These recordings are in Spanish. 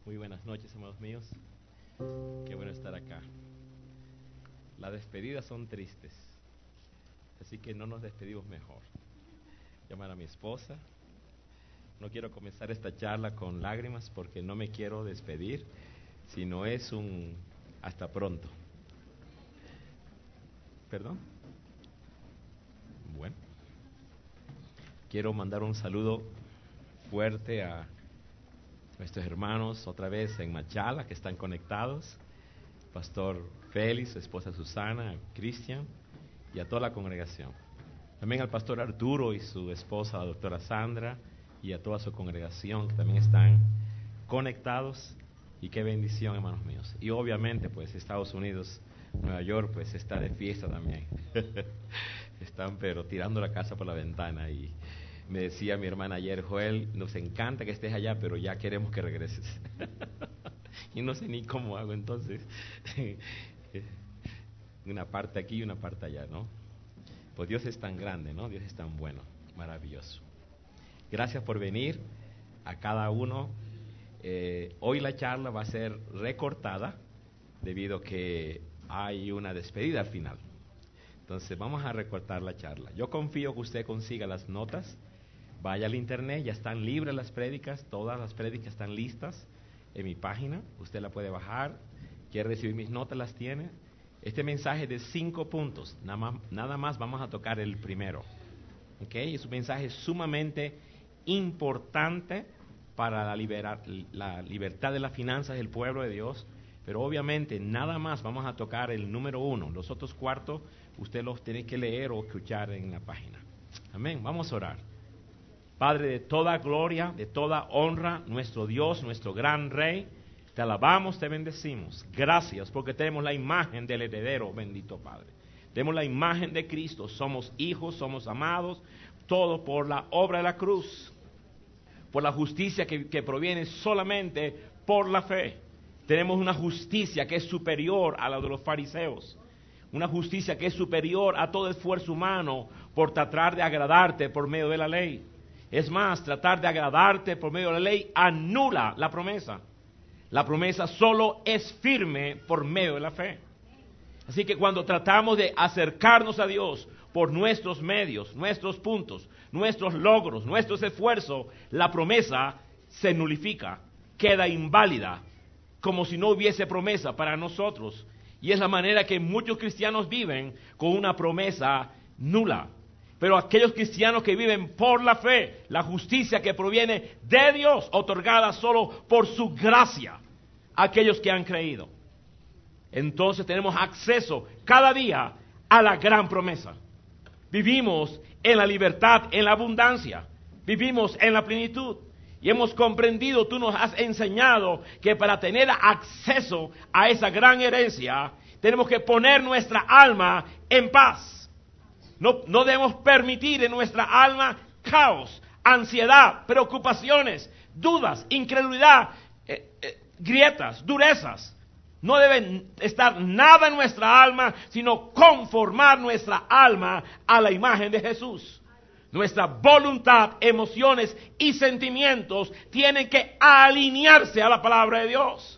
Muy buenas noches, amados míos. Qué bueno estar acá. Las despedidas son tristes, así que no nos despedimos mejor. Llamar a mi esposa. No quiero comenzar esta charla con lágrimas porque no me quiero despedir, sino es un hasta pronto. ¿Perdón? Bueno. Quiero mandar un saludo fuerte a nuestros hermanos otra vez en Machala que están conectados, Pastor Félix, su esposa Susana, Cristian y a toda la congregación. También al Pastor Arturo y su esposa, la doctora Sandra, y a toda su congregación que también están conectados. Y qué bendición, hermanos míos. Y obviamente, pues, Estados Unidos, Nueva York, pues, está de fiesta también. Están, pero tirando la casa por la ventana. Y me decía mi hermana ayer, Joel, nos encanta que estés allá, pero ya queremos que regreses. Y no sé ni cómo hago, entonces. Una parte aquí y una parte allá, ¿no? Pues Dios es tan grande, ¿no? Dios es tan bueno, maravilloso. Gracias por venir a cada uno. Hoy la charla va a ser recortada debido a que hay una despedida al final. Entonces vamos a recortar la charla. Yo confío que usted consiga las notas. Vaya al internet, ya están libres las prédicas, todas las prédicas están listas en mi página. Usted la puede bajar. Quiere recibir mis notas, las tiene. Este mensaje es de 5 puntos. Nada más vamos a tocar el primero. ¿Okay? Es un mensaje sumamente importante para la libertad de las finanzas del pueblo de Dios, pero obviamente nada más vamos a tocar el número 1. Los otros 4 usted los tiene que leer o escuchar en la página. Amén. Vamos a orar. Padre de toda gloria, de toda honra, nuestro Dios, nuestro gran Rey, te alabamos, te bendecimos. Gracias porque tenemos la imagen del heredero, bendito Padre. Tenemos la imagen de Cristo, somos hijos, somos amados, todo por la obra de la cruz, por la justicia que proviene solamente por la fe. Tenemos una justicia que es superior a la de los fariseos, una justicia que es superior a todo esfuerzo humano por tratar de agradarte por medio de la ley. Es más, tratar de agradarte por medio de la ley anula la promesa. La promesa solo es firme por medio de la fe. Así que cuando tratamos de acercarnos a Dios por nuestros medios, nuestros puntos, nuestros logros, nuestros esfuerzos, la promesa se nulifica, queda inválida, como si no hubiese promesa para nosotros. Y es la manera que muchos cristianos viven, con una promesa nula. Pero aquellos cristianos que viven por la fe, la justicia que proviene de Dios, otorgada solo por su gracia, aquellos que han creído, entonces tenemos acceso cada día a la gran promesa. Vivimos en la libertad, en la abundancia. Vivimos en la plenitud. Y hemos comprendido, tú nos has enseñado que para tener acceso a esa gran herencia, tenemos que poner nuestra alma en paz. No debemos permitir en nuestra alma caos, ansiedad, preocupaciones, dudas, incredulidad, grietas, durezas. No debe estar nada en nuestra alma, sino conformar nuestra alma a la imagen de Jesús. Nuestra voluntad, emociones y sentimientos tienen que alinearse a la palabra de Dios,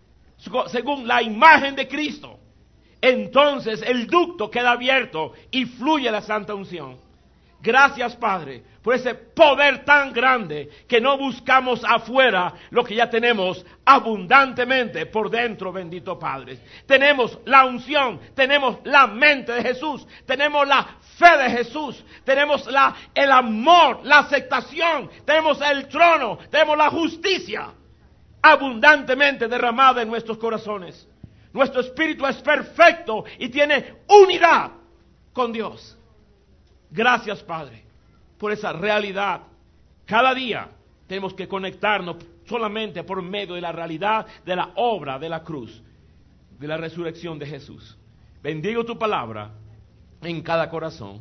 según la imagen de Cristo. Entonces el ducto queda abierto y fluye la santa unción. Gracias, Padre, por ese poder tan grande que no buscamos afuera lo que ya tenemos abundantemente por dentro, bendito Padre. Tenemos la unción, tenemos la mente de Jesús, tenemos la fe de Jesús, tenemos el amor, la aceptación, tenemos el trono, tenemos la justicia abundantemente derramada en nuestros corazones. Nuestro espíritu es perfecto y tiene unidad con Dios. Gracias, Padre, por esa realidad. Cada día tenemos que conectarnos solamente por medio de la realidad de la obra de la cruz, de la resurrección de Jesús. Bendigo tu palabra en cada corazón.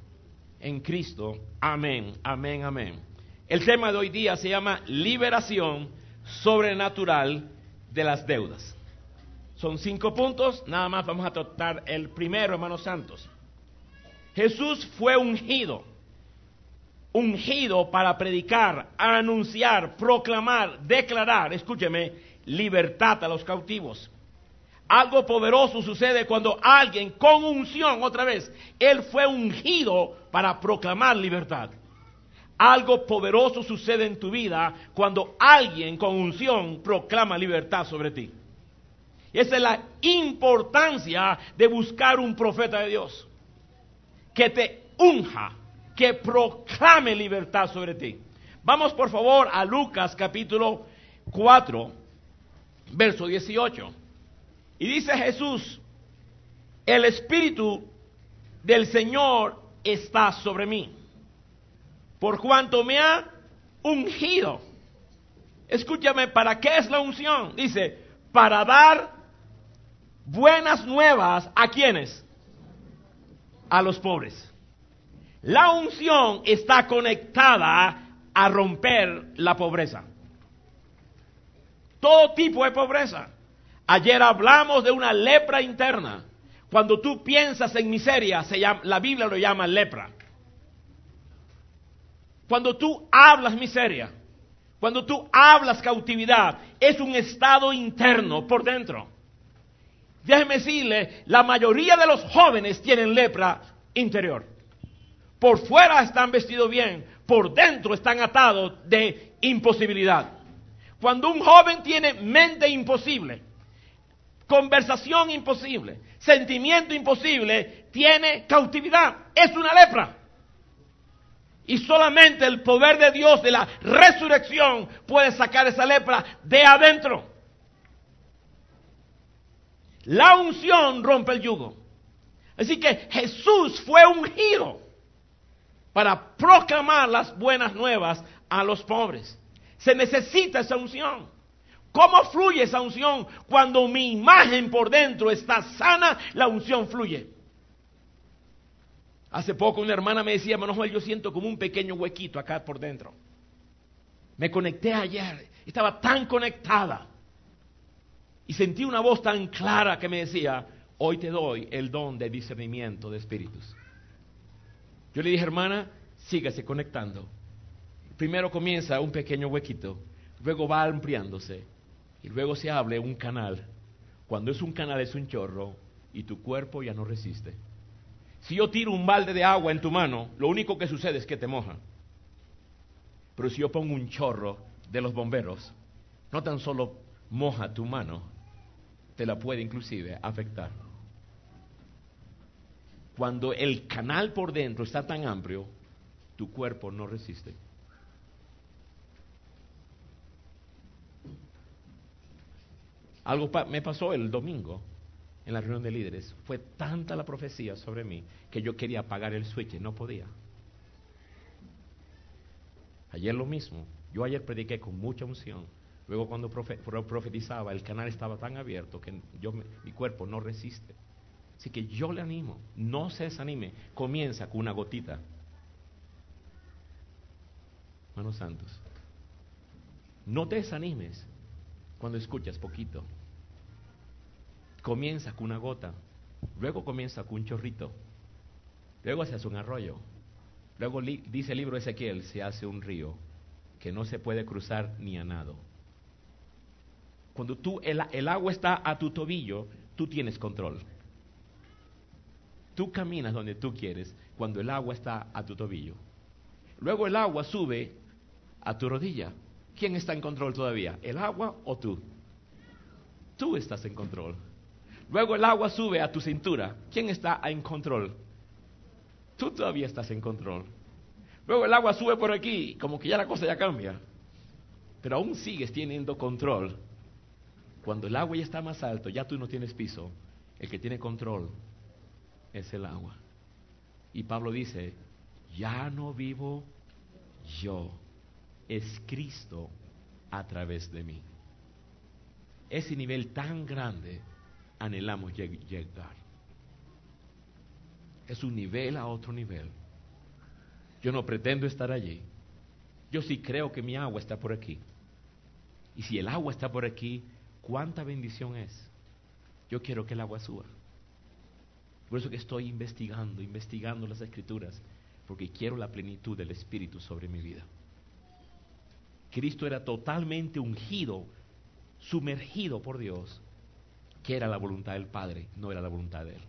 En Cristo. Amén, amén, amén. El tema de hoy día se llama liberación sobrenatural de las deudas. Son 5 puntos, nada más vamos a tratar el primero, hermanos santos. Jesús fue ungido ungido para predicar, anunciar, proclamar, declarar, escúcheme, libertad a los cautivos. Algo poderoso sucede cuando alguien con unción, otra vez, él fue ungido para proclamar libertad. Algo poderoso sucede en tu vida cuando alguien con unción proclama libertad sobre ti. Y esa es la importancia de buscar un profeta de Dios que te unja, que proclame libertad sobre ti. Vamos por favor a Lucas capítulo 4, verso 18. Y dice Jesús: el Espíritu del Señor está sobre mí, por cuanto me ha ungido. Escúchame, ¿para qué es la unción? Dice, para dar buenas nuevas ¿a quiénes? A los pobres. La unción está conectada a romper la pobreza. Todo tipo de pobreza. Ayer hablamos de una lepra interna. Cuando tú piensas en miseria, la Biblia lo llama lepra. Cuando tú hablas miseria, cuando tú hablas cautividad, es un estado interno por dentro. Déjeme decirle, la mayoría de los jóvenes tienen lepra interior. Por fuera están vestidos bien, por dentro están atados de imposibilidad. Cuando un joven tiene mente imposible, conversación imposible, sentimiento imposible, tiene cautividad, es una lepra. Y solamente el poder de Dios de la resurrección puede sacar esa lepra de adentro. La unción rompe el yugo. Así que Jesús fue ungido para proclamar las buenas nuevas a los pobres. Se necesita esa unción. ¿Cómo fluye esa unción? Cuando mi imagen por dentro está sana, la unción fluye. Hace poco una hermana me decía, hermano Joel, yo siento como un pequeño huequito acá por dentro. Me conecté ayer, estaba tan conectada. Y sentí una voz tan clara que me decía, hoy te doy el don de discernimiento de espíritus. Yo le dije, hermana, sígase conectando. Primero comienza un pequeño huequito, luego va ampliándose y luego se abre un canal. Cuando es un canal es un chorro y tu cuerpo ya no resiste. Si yo tiro un balde de agua en tu mano, lo único que sucede es que te moja. Pero si yo pongo un chorro de los bomberos, no tan solo moja tu mano, te la puede inclusive afectar. Cuando el canal por dentro está tan amplio, tu cuerpo no resiste. Algo me pasó el domingo en la reunión de líderes. Fue tanta la profecía sobre mí que yo quería apagar el switch y no podía. Ayer lo mismo. Yo ayer prediqué con mucha unción. Luego cuando profetizaba, el canal estaba tan abierto que mi cuerpo no resiste. Así que yo le animo, no se desanime. Comienza con una gotita. Hermanos santos, no te desanimes cuando escuchas poquito. Comienza con una gota, luego comienza con un chorrito, luego se hace un arroyo, luego dice el libro de Ezequiel, se hace un río que no se puede cruzar ni a nado. Cuando el agua está a tu tobillo, tú tienes control. Tú caminas donde tú quieres cuando el agua está a tu tobillo. Luego el agua sube a tu rodilla. ¿Quién está en control todavía? ¿El agua o tú? Tú estás en control. Luego el agua sube a tu cintura. ¿Quién está en control? Tú todavía estás en control. Luego el agua sube por aquí, como que ya la cosa ya cambia. Pero aún sigues teniendo control. Cuando el agua ya está más alto, ya tú no tienes piso. El que tiene control es el agua. Y Pablo dice, ya no vivo yo, es Cristo a través de mí. Ese nivel tan grande anhelamos llegar. Es un nivel a otro nivel. Yo no pretendo estar allí. Yo sí creo que mi agua está por aquí. Y si el agua está por aquí, ¿cuánta bendición es? Yo quiero que el agua suba. Por eso que estoy investigando las Escrituras, porque quiero la plenitud del Espíritu sobre mi vida. Cristo era totalmente ungido, sumergido por Dios, que era la voluntad del Padre, no era la voluntad de Él.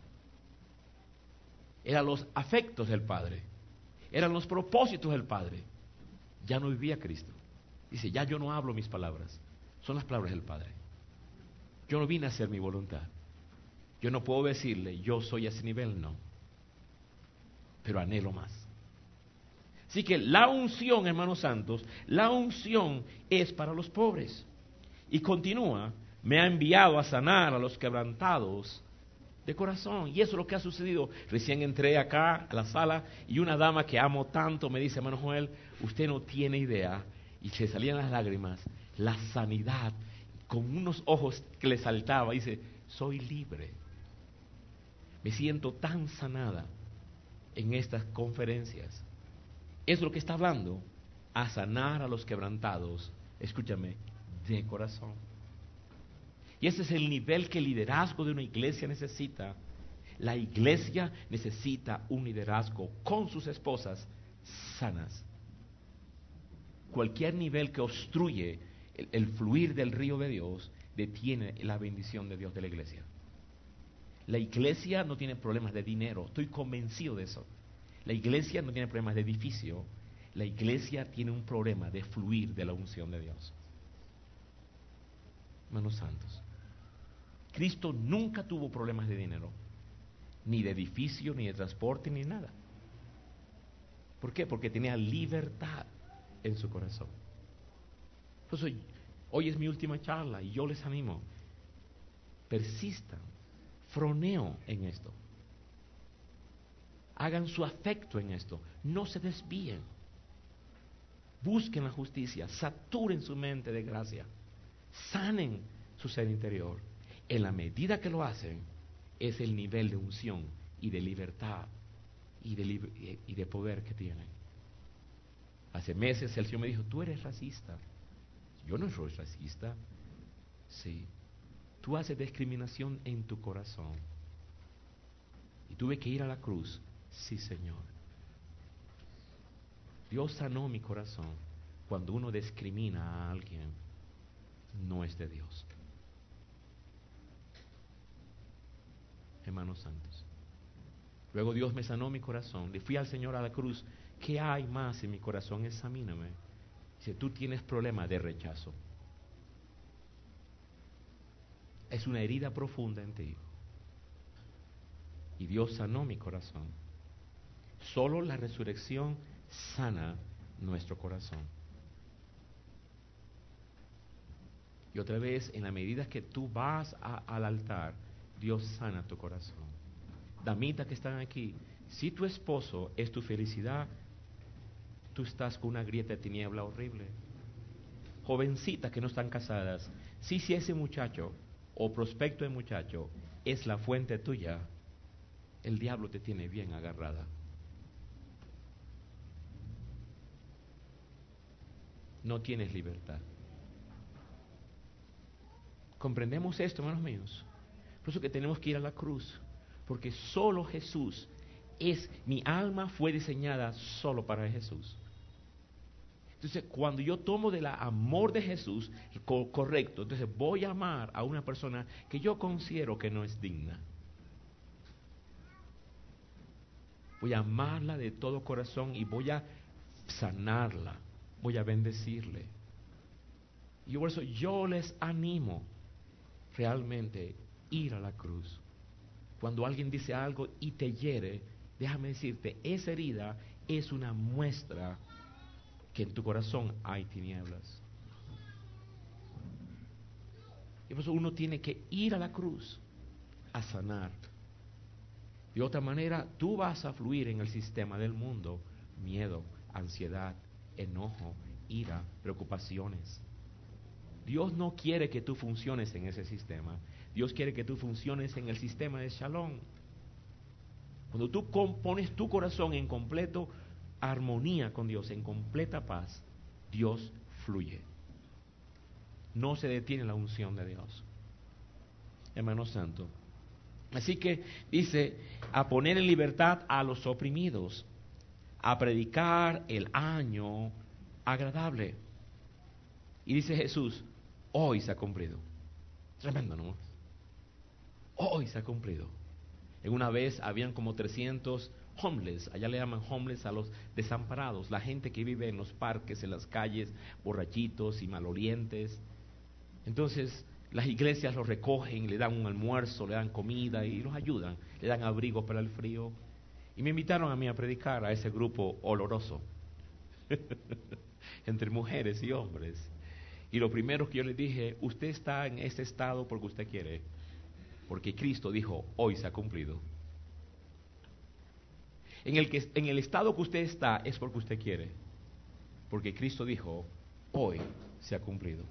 Eran los afectos del Padre, eran los propósitos del Padre. Ya no vivía Cristo. Dice, ya yo no hablo mis palabras, son las palabras del Padre. Yo no vine a hacer mi voluntad. Yo no puedo decirle, yo soy a ese nivel, no. Pero anhelo más. Así que la unción, hermanos santos, la unción es para los pobres. Y continúa, me ha enviado a sanar a los quebrantados de corazón. Y eso es lo que ha sucedido. Recién entré acá a la sala y una dama que amo tanto me dice, hermano Joel, usted no tiene idea. Y se salían las lágrimas, la sanidad, con unos ojos que le saltaba. Dice, soy libre. Me siento tan sanada en estas conferencias. Es lo que está hablando, a sanar a los quebrantados, escúchame, de corazón. Y ese es el nivel que el liderazgo de una iglesia necesita. La iglesia necesita un liderazgo con sus esposas sanas. Cualquier nivel que obstruye el fluir del río de Dios detiene la bendición de Dios de la iglesia. La iglesia no tiene problemas de dinero, estoy convencido de eso. La iglesia no tiene problemas de edificio, la iglesia tiene un problema de fluir de la unción de Dios. Hermanos santos, Cristo nunca tuvo problemas de dinero, ni de edificio, ni de transporte, ni nada. ¿Por qué? Porque tenía libertad en su corazón. Entonces, hoy es mi última charla y yo les animo, persistan, froneo en esto. Hagan su afecto en esto, no se desvíen. Busquen la justicia, saturen su mente de gracia, sanen su ser interior. En la medida que lo hacen, es el nivel de unción y de libertad y de poder que tienen. Hace meses el Señor me dijo, tú eres racista. Yo no soy racista. Sí, tú haces discriminación en tu corazón. Y tuve que ir a la cruz. Sí, Señor. Dios sanó mi corazón. Cuando uno discrimina a alguien, no es de Dios. Hermanos santos. Luego Dios me sanó mi corazón. Le fui al Señor a la cruz. ¿Qué hay más en mi corazón? Examíname. Dice, tú tienes problema de rechazo. Es una herida profunda en ti. Y Dios sanó mi corazón. Solo la resurrección sana nuestro corazón. Y otra vez, en la medida que tú vas al altar, Dios sana tu corazón. Damitas que están aquí, si tu esposo es tu felicidad, tú estás con una grieta de tiniebla horrible. Jovencitas que no están casadas, si ese muchacho o prospecto de muchacho es la fuente tuya, el diablo te tiene bien agarrada. No tienes libertad. ¿Comprendemos esto, hermanos míos? Por eso que tenemos que ir a la cruz, porque solo Jesús mi alma fue diseñada solo para Jesús. Entonces, cuando yo tomo del amor de Jesús, correcto, entonces voy a amar a una persona que yo considero que no es digna. Voy a amarla de todo corazón y voy a sanarla, voy a bendecirle. Y por eso yo les animo realmente ir a la cruz. Cuando alguien dice algo y te hiere, déjame decirte, esa herida es una muestra que en tu corazón hay tinieblas. Y por eso uno tiene que ir a la cruz a sanar. De otra manera, tú vas a fluir en el sistema del mundo, miedo, ansiedad, enojo, ira, preocupaciones. Dios no quiere que tú funciones en ese sistema. Dios quiere que tú funciones en el sistema de Shalom. Cuando tú pones tu corazón en completa armonía con Dios, en completa paz, Dios fluye. No se detiene la unción de Dios. Hermano santo. Así que dice, a poner en libertad a los oprimidos. a predicar el año agradable. Y dice Jesús, hoy se ha cumplido. Tremendo, ¿no? Hoy se ha cumplido. En una vez habían como 300 homeless, allá le llaman homeless a los desamparados, la gente que vive en los parques, en las calles, borrachitos y malolientes. Entonces las iglesias los recogen, le dan un almuerzo, le dan comida y los ayudan, le dan abrigo para el frío. Y me invitaron a mí a predicar a ese grupo oloroso, entre mujeres y hombres. Y lo primero que yo les dije, usted está en ese estado porque usted quiere, porque Cristo dijo, hoy se ha cumplido. En el estado que usted está es porque usted quiere, porque Cristo dijo, hoy se ha cumplido.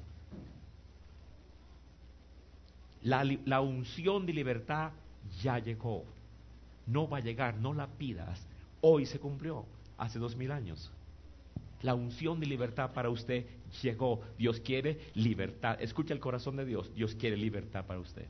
La unción de libertad ya llegó. No va a llegar, no la pidas. Hoy se cumplió, hace 2000 años. La unción de libertad para usted llegó. Dios quiere libertad. Escucha el corazón de Dios. Dios quiere libertad para usted.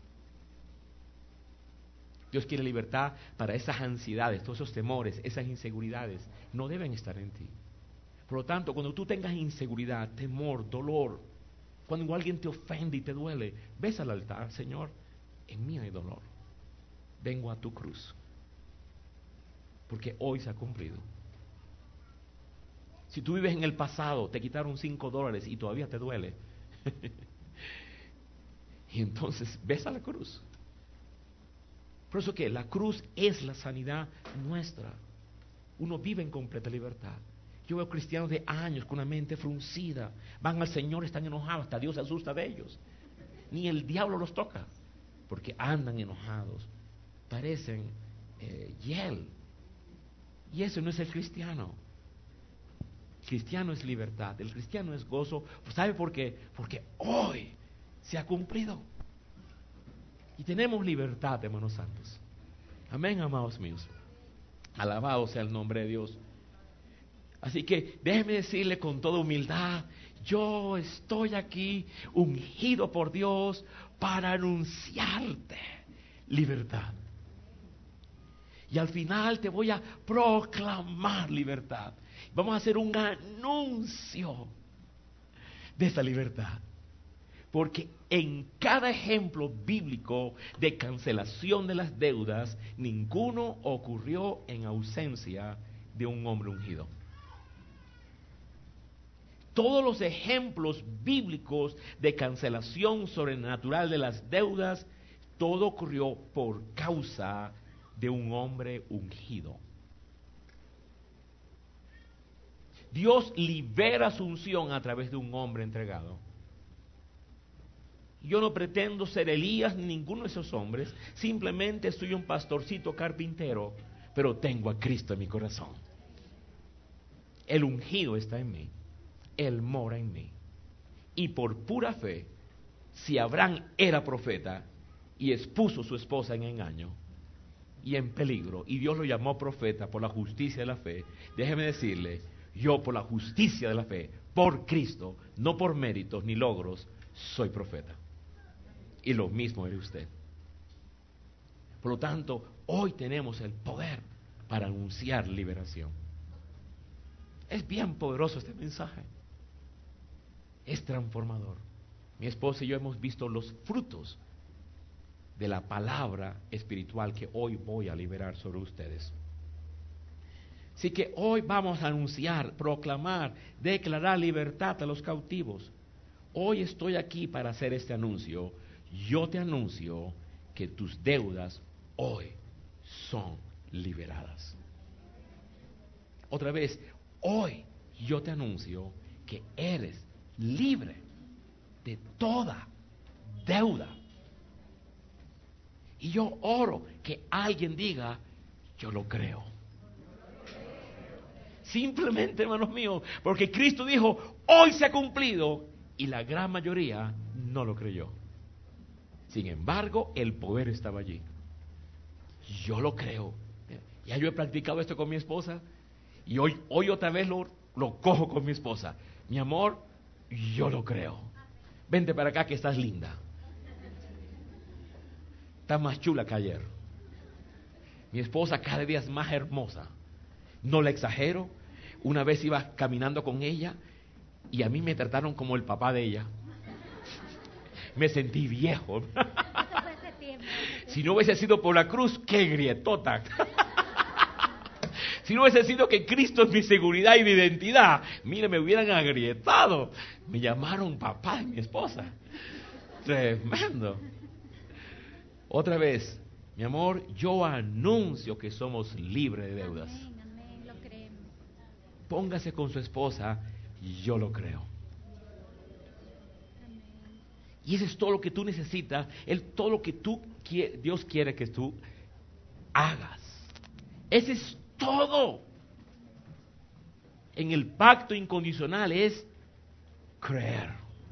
Dios quiere libertad para esas ansiedades, todos esos temores, esas inseguridades. No deben estar en ti. Por lo tanto, cuando tú tengas inseguridad, temor, dolor, cuando alguien te ofende y te duele, ves al altar, Señor, en mí hay dolor. Vengo a tu cruz, porque hoy se ha cumplido. Si tú vives en el pasado, te quitaron $5 y todavía te duele. Y entonces ves a la cruz. Por eso que la cruz es la sanidad nuestra. Uno vive en completa libertad. Yo veo cristianos de años con una mente fruncida, van al Señor, están enojados, hasta Dios se asusta de ellos. Ni el diablo los toca, porque andan enojados, parecen hiel. Y eso no es el cristiano. El cristiano es libertad, el cristiano es gozo. ¿Sabe por qué? Porque hoy se ha cumplido. Y tenemos libertad, hermanos santos. Amén, amados míos. Alabado sea el nombre de Dios. Así que déjeme decirle con toda humildad, yo estoy aquí ungido por Dios para anunciarte libertad. Y al final te voy a proclamar libertad. Vamos a hacer un anuncio de esa libertad. Porque en cada ejemplo bíblico de cancelación de las deudas, ninguno ocurrió en ausencia de un hombre ungido. Todos los ejemplos bíblicos de cancelación sobrenatural de las deudas, todo ocurrió por causa de un hombre ungido. Dios libera su unción a través de un hombre entregado. Yo no pretendo ser Elías ni ninguno de esos hombres, simplemente soy un pastorcito carpintero, pero tengo a Cristo en mi corazón. El ungido está en mí, Él mora en mí. Y por pura fe, si Abraham era profeta y expuso a su esposa en engaño y en peligro, y Dios lo llamó profeta por la justicia de la fe, déjeme decirle, yo por la justicia de la fe, por Cristo, no por méritos ni logros, soy profeta. Y lo mismo eres usted. Por lo tanto, hoy tenemos el poder para anunciar liberación. Es bien poderoso este mensaje. Es transformador. Mi esposa y yo hemos visto los frutos de la palabra espiritual que hoy voy a liberar sobre ustedes. Así que hoy vamos a anunciar, proclamar, declarar libertad a los cautivos. Hoy estoy aquí para hacer este anuncio. Yo te anuncio que tus deudas hoy son liberadas. Otra vez, hoy yo te anuncio que eres libre de toda deuda. Y yo oro que alguien diga, yo lo creo. Simplemente, hermanos míos, porque Cristo dijo, hoy se ha cumplido, y la gran mayoría no lo creyó. Sin embargo, el poder estaba allí. Yo lo creo. Ya yo he practicado esto con mi esposa, y hoy otra vez lo cojo con mi esposa. Mi amor, yo lo creo. Vente para acá que estás linda. Estás más chula que ayer. Mi esposa cada día es más hermosa. No le exagero. Una vez iba caminando con ella y a mí me trataron como el papá de ella. Me sentí viejo. Si no hubiese sido por la cruz, qué grietota. Si no hubiese sido que Cristo es mi seguridad y mi identidad, mire, me hubieran agrietado. Me llamaron papá de mi esposa. Tremendo. Otra vez, mi amor, yo anuncio que somos libres de deudas. Amén, amén, lo creemos. Póngase con su esposa, yo lo creo. Amén. Y eso es todo lo que tú necesitas, todo lo que Dios quiere que tú hagas. Ese es todo. En el pacto incondicional es creer.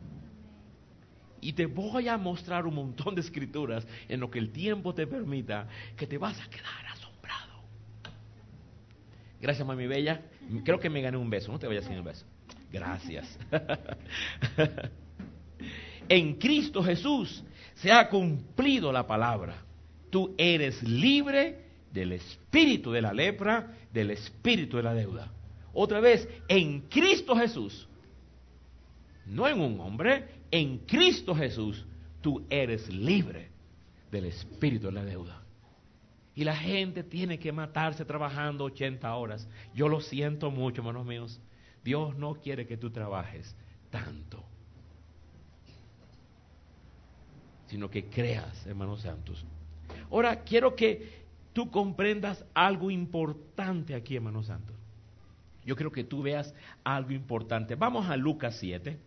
Y te voy a mostrar un montón de escrituras en lo que el tiempo te permita, que te vas a quedar asombrado. Gracias, mami bella. Creo que me gané un beso. No te vayas sin el beso. Gracias. En Cristo Jesús se ha cumplido la palabra. Tú eres libre del espíritu de la lepra, del espíritu de la deuda. Otra vez, en Cristo Jesús, no en un hombre, en Cristo Jesús, tú eres libre del espíritu de la deuda. Y la gente tiene que matarse trabajando 80 horas. Yo lo siento mucho, hermanos míos. Dios no quiere que tú trabajes tanto, sino que creas, hermanos santos. Ahora, quiero que tú comprendas algo importante aquí, hermanos santos. Yo quiero que tú veas algo importante. Vamos a Lucas 7.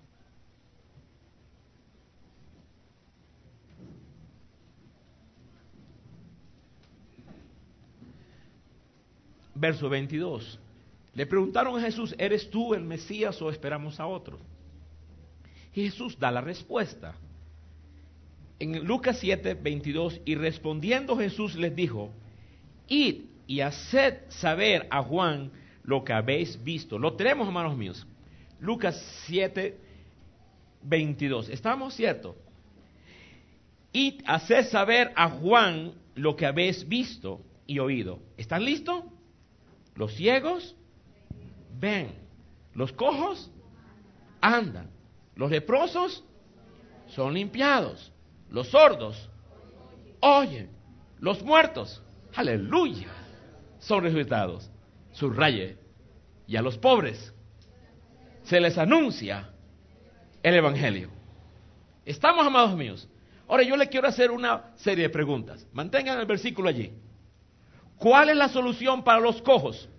Verso 22. Le preguntaron a Jesús, ¿eres tú el Mesías o esperamos a otro? Y Jesús da la respuesta. En Lucas 7, 22, y respondiendo Jesús les dijo, id y haced saber a Juan lo que habéis visto. Lo tenemos, hermanos míos. Lucas 7, 22. ¿Estamos ciertos? Id, haced saber a Juan lo que habéis visto y oído. ¿Están listos? Los ciegos ven, los cojos andan, los leprosos son limpiados, los sordos oyen, los muertos, aleluya, son resucitados. Subraye, y a los pobres se les anuncia el Evangelio. ¿Estamos, amados míos? Ahora yo le quiero hacer una serie de preguntas. Mantengan el versículo allí. ¿Cuál es la solución para los cojos?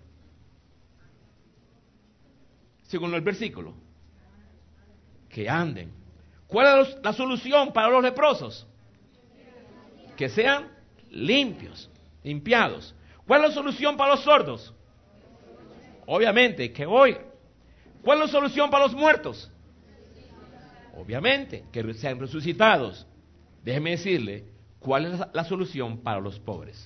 Según el versículo. Que anden. ¿Cuál es la solución para los leprosos? Que sean limpios, limpiados. ¿Cuál es la solución para los sordos? Obviamente, que oigan. ¿Cuál es la solución para los muertos? Obviamente, que sean resucitados. Déjeme decirle, ¿cuál es la solución para los pobres?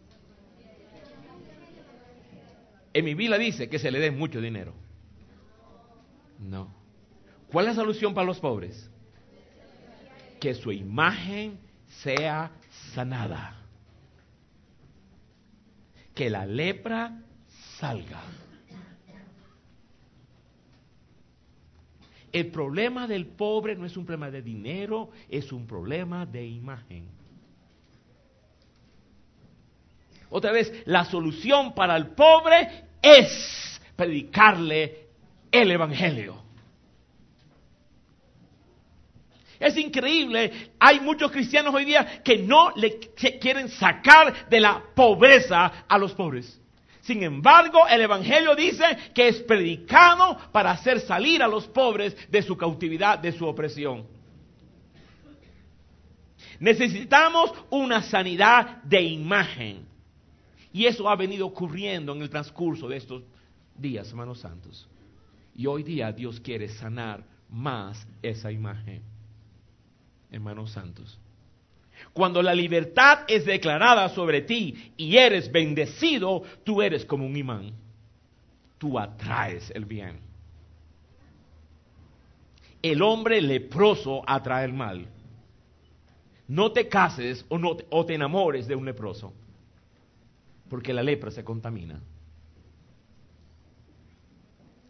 En mi Biblia dice que se le dé mucho dinero. No. ¿Cuál es la solución para los pobres? Que su imagen sea sanada. Que la lepra salga. El problema del pobre no es un problema de dinero, es un problema de imagen. Otra vez, la solución para el pobre es predicarle el Evangelio. Es increíble, hay muchos cristianos hoy día que no le quieren sacar de la pobreza a los pobres. Sin embargo, el Evangelio dice que es predicado para hacer salir a los pobres de su cautividad, de su opresión. Necesitamos una sanidad de imagen. Y eso ha venido ocurriendo en el transcurso de estos días, hermanos santos. Y hoy día Dios quiere sanar más esa imagen, hermanos santos. Cuando la libertad es declarada sobre ti y eres bendecido, tú eres como un imán. Tú atraes el bien. El hombre leproso atrae el mal. No te cases o te enamores de un leproso, porque la lepra se contamina.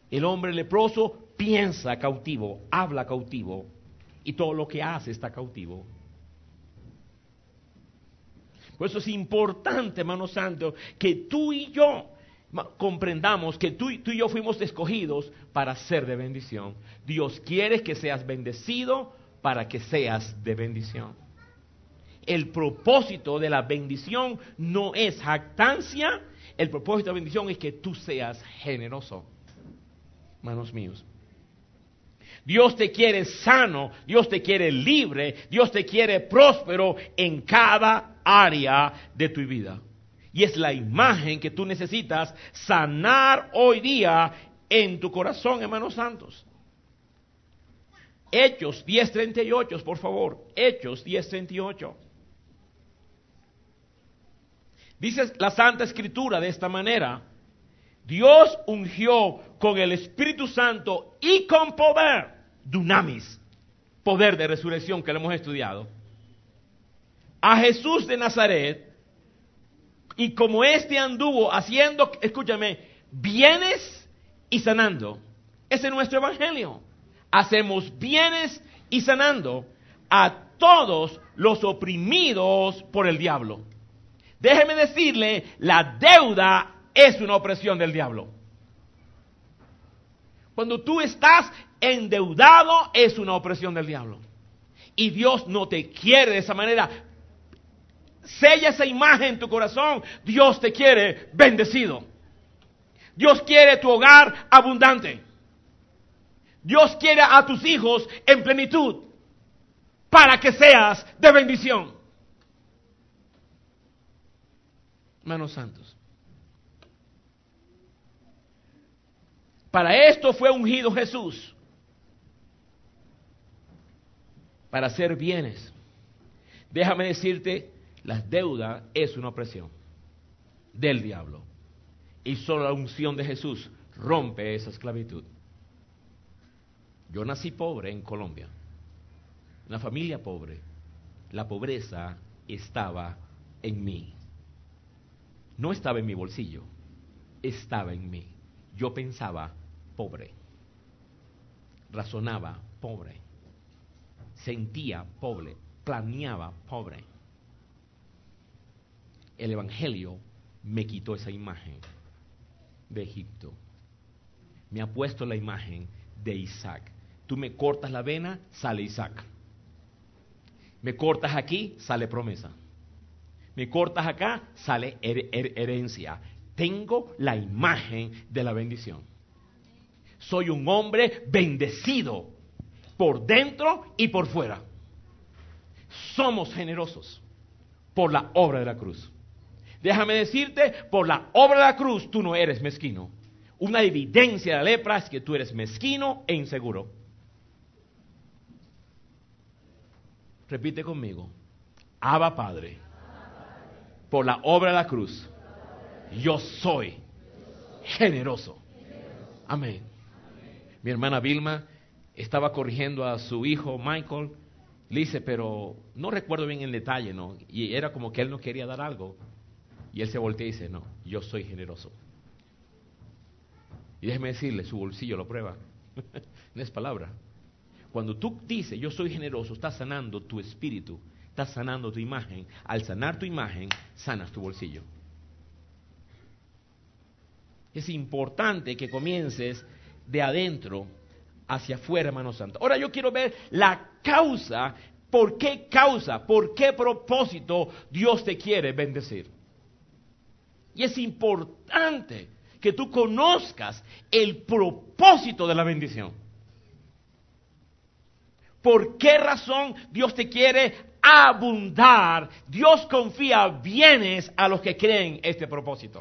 El hombre leproso piensa cautivo, habla cautivo, y todo lo que hace está cautivo. Por eso es importante, hermano santo, que tú y yo comprendamos que tú y yo fuimos escogidos para ser de bendición. Dios quiere que seas bendecido para que seas de bendición. El propósito de la bendición no es jactancia, el propósito de la bendición es que tú seas generoso. Hermanos míos, Dios te quiere sano, Dios te quiere libre, Dios te quiere próspero en cada área de tu vida. Y es la imagen que tú necesitas sanar hoy día en tu corazón, hermanos santos. Hechos 10:38, por favor. Hechos 10:38. Dice la Santa Escritura de esta manera: Dios ungió con el Espíritu Santo y con poder, dunamis, poder de resurrección que lo hemos estudiado, a Jesús de Nazaret, y como éste anduvo haciendo, escúchame, bienes y sanando. Ese es nuestro evangelio. Hacemos bienes y sanando a todos los oprimidos por el diablo. Déjeme decirle, la deuda es una opresión del diablo. Cuando tú estás endeudado, es una opresión del diablo. Y Dios no te quiere de esa manera. Sella esa imagen en tu corazón. Dios te quiere bendecido. Dios quiere tu hogar abundante. Dios quiere a tus hijos en plenitud para que seas de bendición. Hermanos santos, para esto fue ungido Jesús, para hacer bienes. Déjame decirte, la deuda es una opresión del diablo. Y solo la unción de Jesús rompe esa esclavitud. Yo nací pobre en Colombia, una familia pobre. La pobreza estaba en mí. No estaba en mi bolsillo, estaba en mí. Yo pensaba pobre, razonaba pobre, sentía pobre, planeaba pobre. El Evangelio me quitó esa imagen de Egipto. Me ha puesto la imagen de Isaac. Tú me cortas la vena, sale Isaac. Me cortas aquí, sale promesa. Me cortas acá, sale herencia. Tengo la imagen de la bendición. Soy un hombre bendecido por dentro y por fuera. Somos generosos por la obra de la cruz. Déjame decirte, por la obra de la cruz tú no eres mezquino. Una evidencia de la lepra es que tú eres mezquino e inseguro. Repite conmigo. Abba Padre, por la obra de la cruz, yo soy generoso. Amén. Mi hermana Vilma estaba corrigiendo a su hijo Michael. Le dice, pero no recuerdo bien el detalle, ¿no? Y era como que él no quería dar algo. Y él se voltea y dice, no, yo soy generoso. Y déjeme decirle, su bolsillo lo prueba. No es palabra. Cuando tú dices, yo soy generoso, estás sanando tu espíritu, estás sanando tu imagen. Al sanar tu imagen, sanas tu bolsillo. Es importante que comiences de adentro hacia afuera, hermano santo. Ahora yo quiero ver la causa, por qué propósito Dios te quiere bendecir. Y es importante que tú conozcas el propósito de la bendición. ¿Por qué razón Dios te quiere abundar? Dios confía bienes a los que creen este propósito.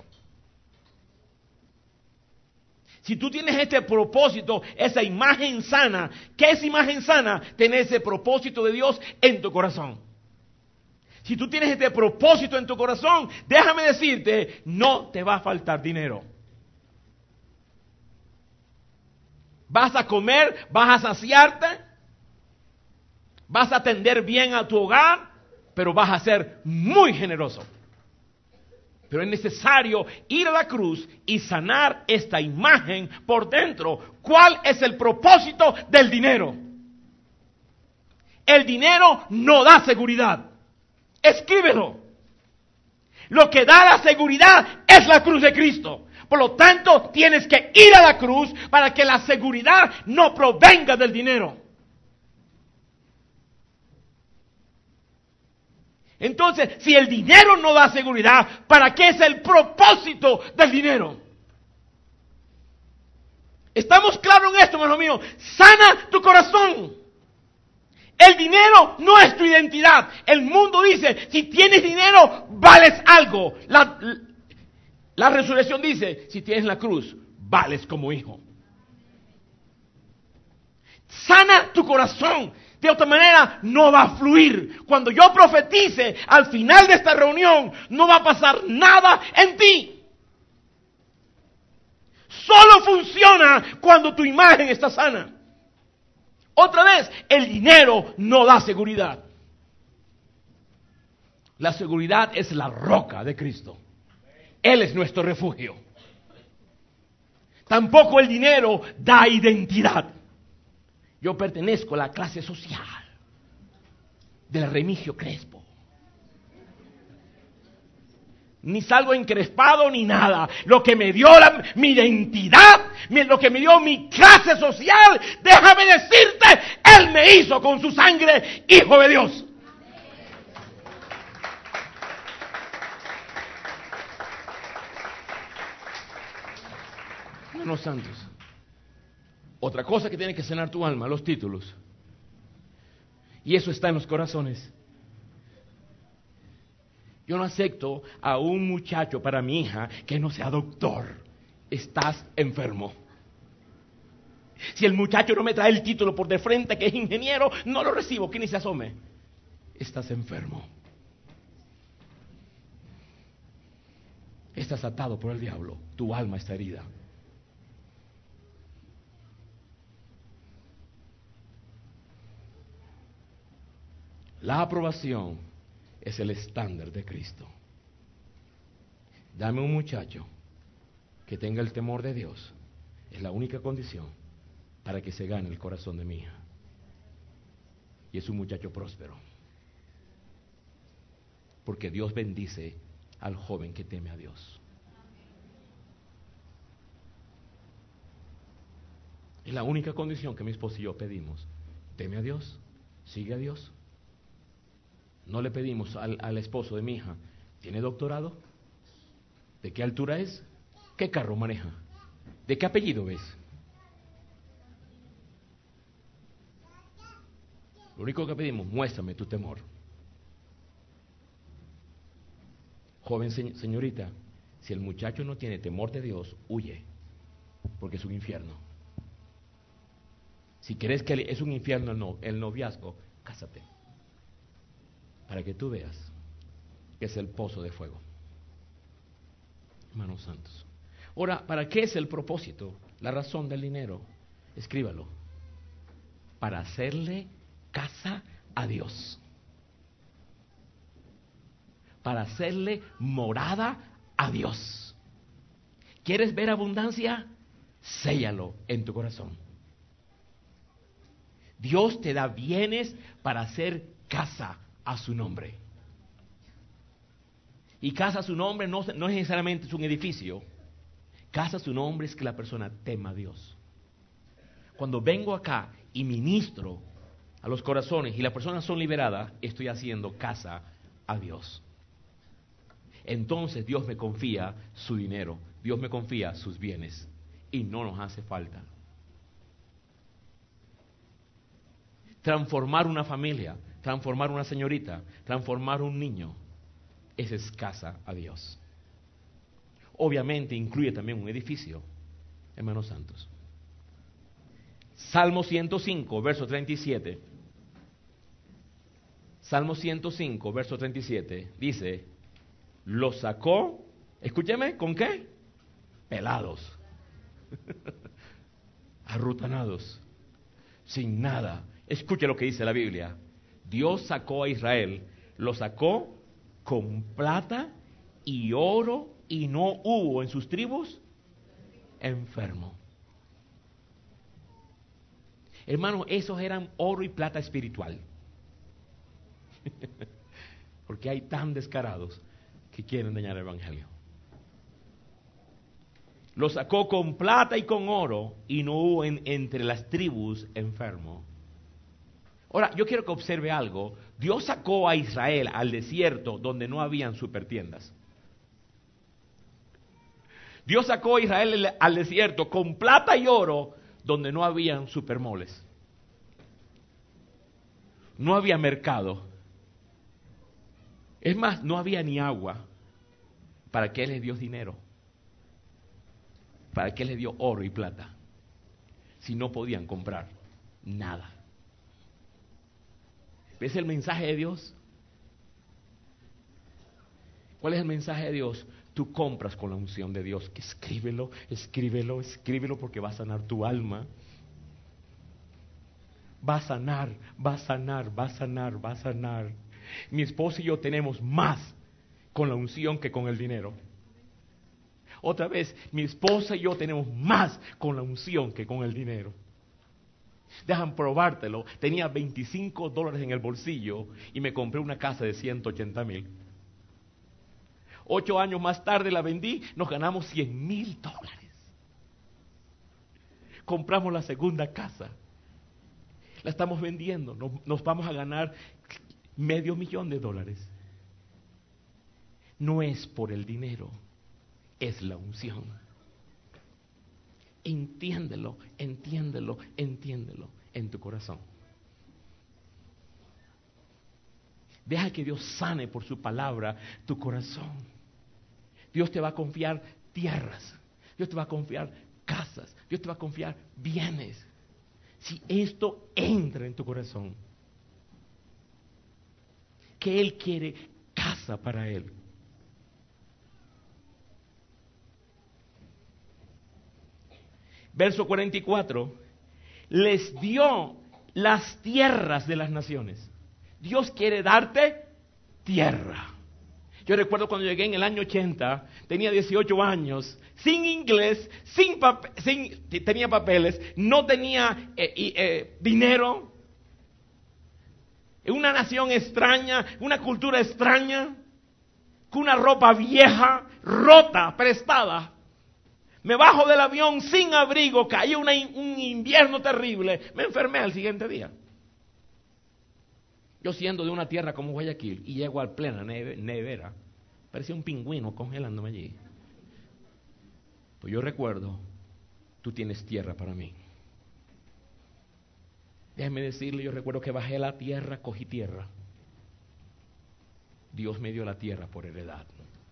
Si tú tienes este propósito, esa imagen sana, ¿qué es imagen sana? Tener ese propósito de Dios en tu corazón. Si tú tienes este propósito en tu corazón, déjame decirte, no te va a faltar dinero. Vas a comer, vas a saciarte, vas a atender bien a tu hogar, pero vas a ser muy generoso. Pero es necesario ir a la cruz y sanar esta imagen por dentro. ¿Cuál es el propósito del dinero? El dinero no da seguridad. Escríbelo. Lo que da la seguridad es la cruz de Cristo. Por lo tanto, tienes que ir a la cruz para que la seguridad no provenga del dinero. Entonces, si el dinero no da seguridad, ¿para qué es el propósito del dinero? ¿Estamos claros en esto, hermano mío? Sana tu corazón. El dinero no es tu identidad. El mundo dice, si tienes dinero, vales algo. La resurrección dice, si tienes la cruz, vales como hijo. Sana tu corazón. De otra manera, no va a fluir. Cuando yo profetice al final de esta reunión, no va a pasar nada en ti. Solo funciona cuando tu imagen está sana. Otra vez, el dinero no da seguridad. La seguridad es la roca de Cristo. Él es nuestro refugio. Tampoco el dinero da identidad. Yo pertenezco a la clase social del Remigio Crespo. Ni salgo encrespado ni nada. Lo que me dio mi identidad, lo que me dio mi clase social, déjame decirte, Él me hizo con su sangre hijo de Dios. Hermanos santos, otra cosa que tiene que sanar tu alma, los títulos. Y eso está en los corazones. Yo no acepto a un muchacho para mi hija que no sea doctor. Estás enfermo. Si el muchacho no me trae el título por de frente que es ingeniero, no lo recibo, que ni se asome. Estás enfermo. Estás atado por el diablo. Tu alma está herida. La aprobación es el estándar de Cristo. Dame un muchacho que tenga el temor de Dios. Es la única condición para que se gane el corazón de mi hija. Y es un muchacho próspero. Porque Dios bendice al joven que teme a Dios. Es la única condición que mi esposo y yo pedimos. Teme a Dios, sigue a Dios. No le pedimos al esposo de mi hija, ¿tiene doctorado? ¿De qué altura es? ¿Qué carro maneja? ¿De qué apellido es? Lo único que pedimos, muéstrame tu temor. Joven señorita, si el muchacho no tiene temor de Dios, huye, porque es un infierno. Si crees que es un infierno el noviazgo, cásate. Para que tú veas que es el pozo de fuego. Hermanos santos. Ahora, ¿para qué es el propósito? La razón del dinero. Escríbalo. Para hacerle casa a Dios. Para hacerle morada a Dios. ¿Quieres ver abundancia? Séllalo en tu corazón. Dios te da bienes para hacer casa a su nombre. Y casa a su nombre no necesariamente es un edificio. Casa a su nombre es que la persona tema a Dios. Cuando vengo acá y ministro a los corazones y las personas son liberadas, estoy haciendo casa a Dios. Entonces Dios me confía su dinero, Dios me confía sus bienes y no nos hace falta. Transformar una familia, transformar una señorita, transformar un niño, esa es casa a Dios. Obviamente incluye también un edificio, hermanos santos. Salmo 105, verso 37. Salmo 105, verso 37, dice, los sacó, escúcheme, ¿con qué? Pelados, arrutanados, sin nada. Escuche lo que dice la Biblia. Dios sacó a Israel, lo sacó con plata y oro, y no hubo en sus tribus enfermo. Hermanos, esos eran oro y plata espiritual. Porque hay tan descarados que quieren dañar el evangelio. Lo sacó con plata y con oro, y no hubo entre las tribus enfermo. Ahora, yo quiero que observe algo. Dios sacó a Israel al desierto donde no habían supertiendas. Dios sacó a Israel al desierto con plata y oro donde no habían supermoles. No había mercado. Es más, no había ni agua. ¿Para qué les dio dinero? ¿Para qué les dio oro y plata? Si no podían comprar nada. ¿Ves el mensaje de Dios? ¿Cuál es el mensaje de Dios? Tú compras con la unción de Dios. Que escríbelo, escríbelo, escríbelo, porque va a sanar tu alma. Va a sanar, va a sanar, va a sanar, va a sanar. Mi esposo y yo tenemos más con la unción que con el dinero. Otra vez, mi esposa y yo tenemos más con la unción que con el dinero. Dejan probártelo. Tenía $25 en el bolsillo y me compré una casa de 180,000. 8 años más tarde la vendí, nos ganamos $100,000. Compramos la segunda casa. La estamos vendiendo, nos vamos a ganar $500,000. No es por el dinero, es la unción. Entiéndelo, entiéndelo, entiéndelo en tu corazón. Deja que Dios sane por su palabra tu corazón. Dios te va a confiar tierras, Dios te va a confiar casas, Dios te va a confiar bienes. Si esto entra en tu corazón, que Él quiere casa para Él. Verso 44, les dio las tierras de las naciones. Dios quiere darte tierra. Yo recuerdo cuando llegué en el año 80, tenía 18 años, sin inglés, tenía papeles, no tenía dinero, en una nación extraña, una cultura extraña, con una ropa vieja, rota, prestada. Me bajo del avión sin abrigo, caí un invierno terrible, me enfermé al siguiente día. Yo siendo de una tierra como Guayaquil y llego al plena nevera, parecía un pingüino congelándome allí. Pues yo recuerdo, tú tienes tierra para mí. Déjeme decirle, yo recuerdo que bajé a la tierra, cogí tierra. Dios me dio la tierra por heredad.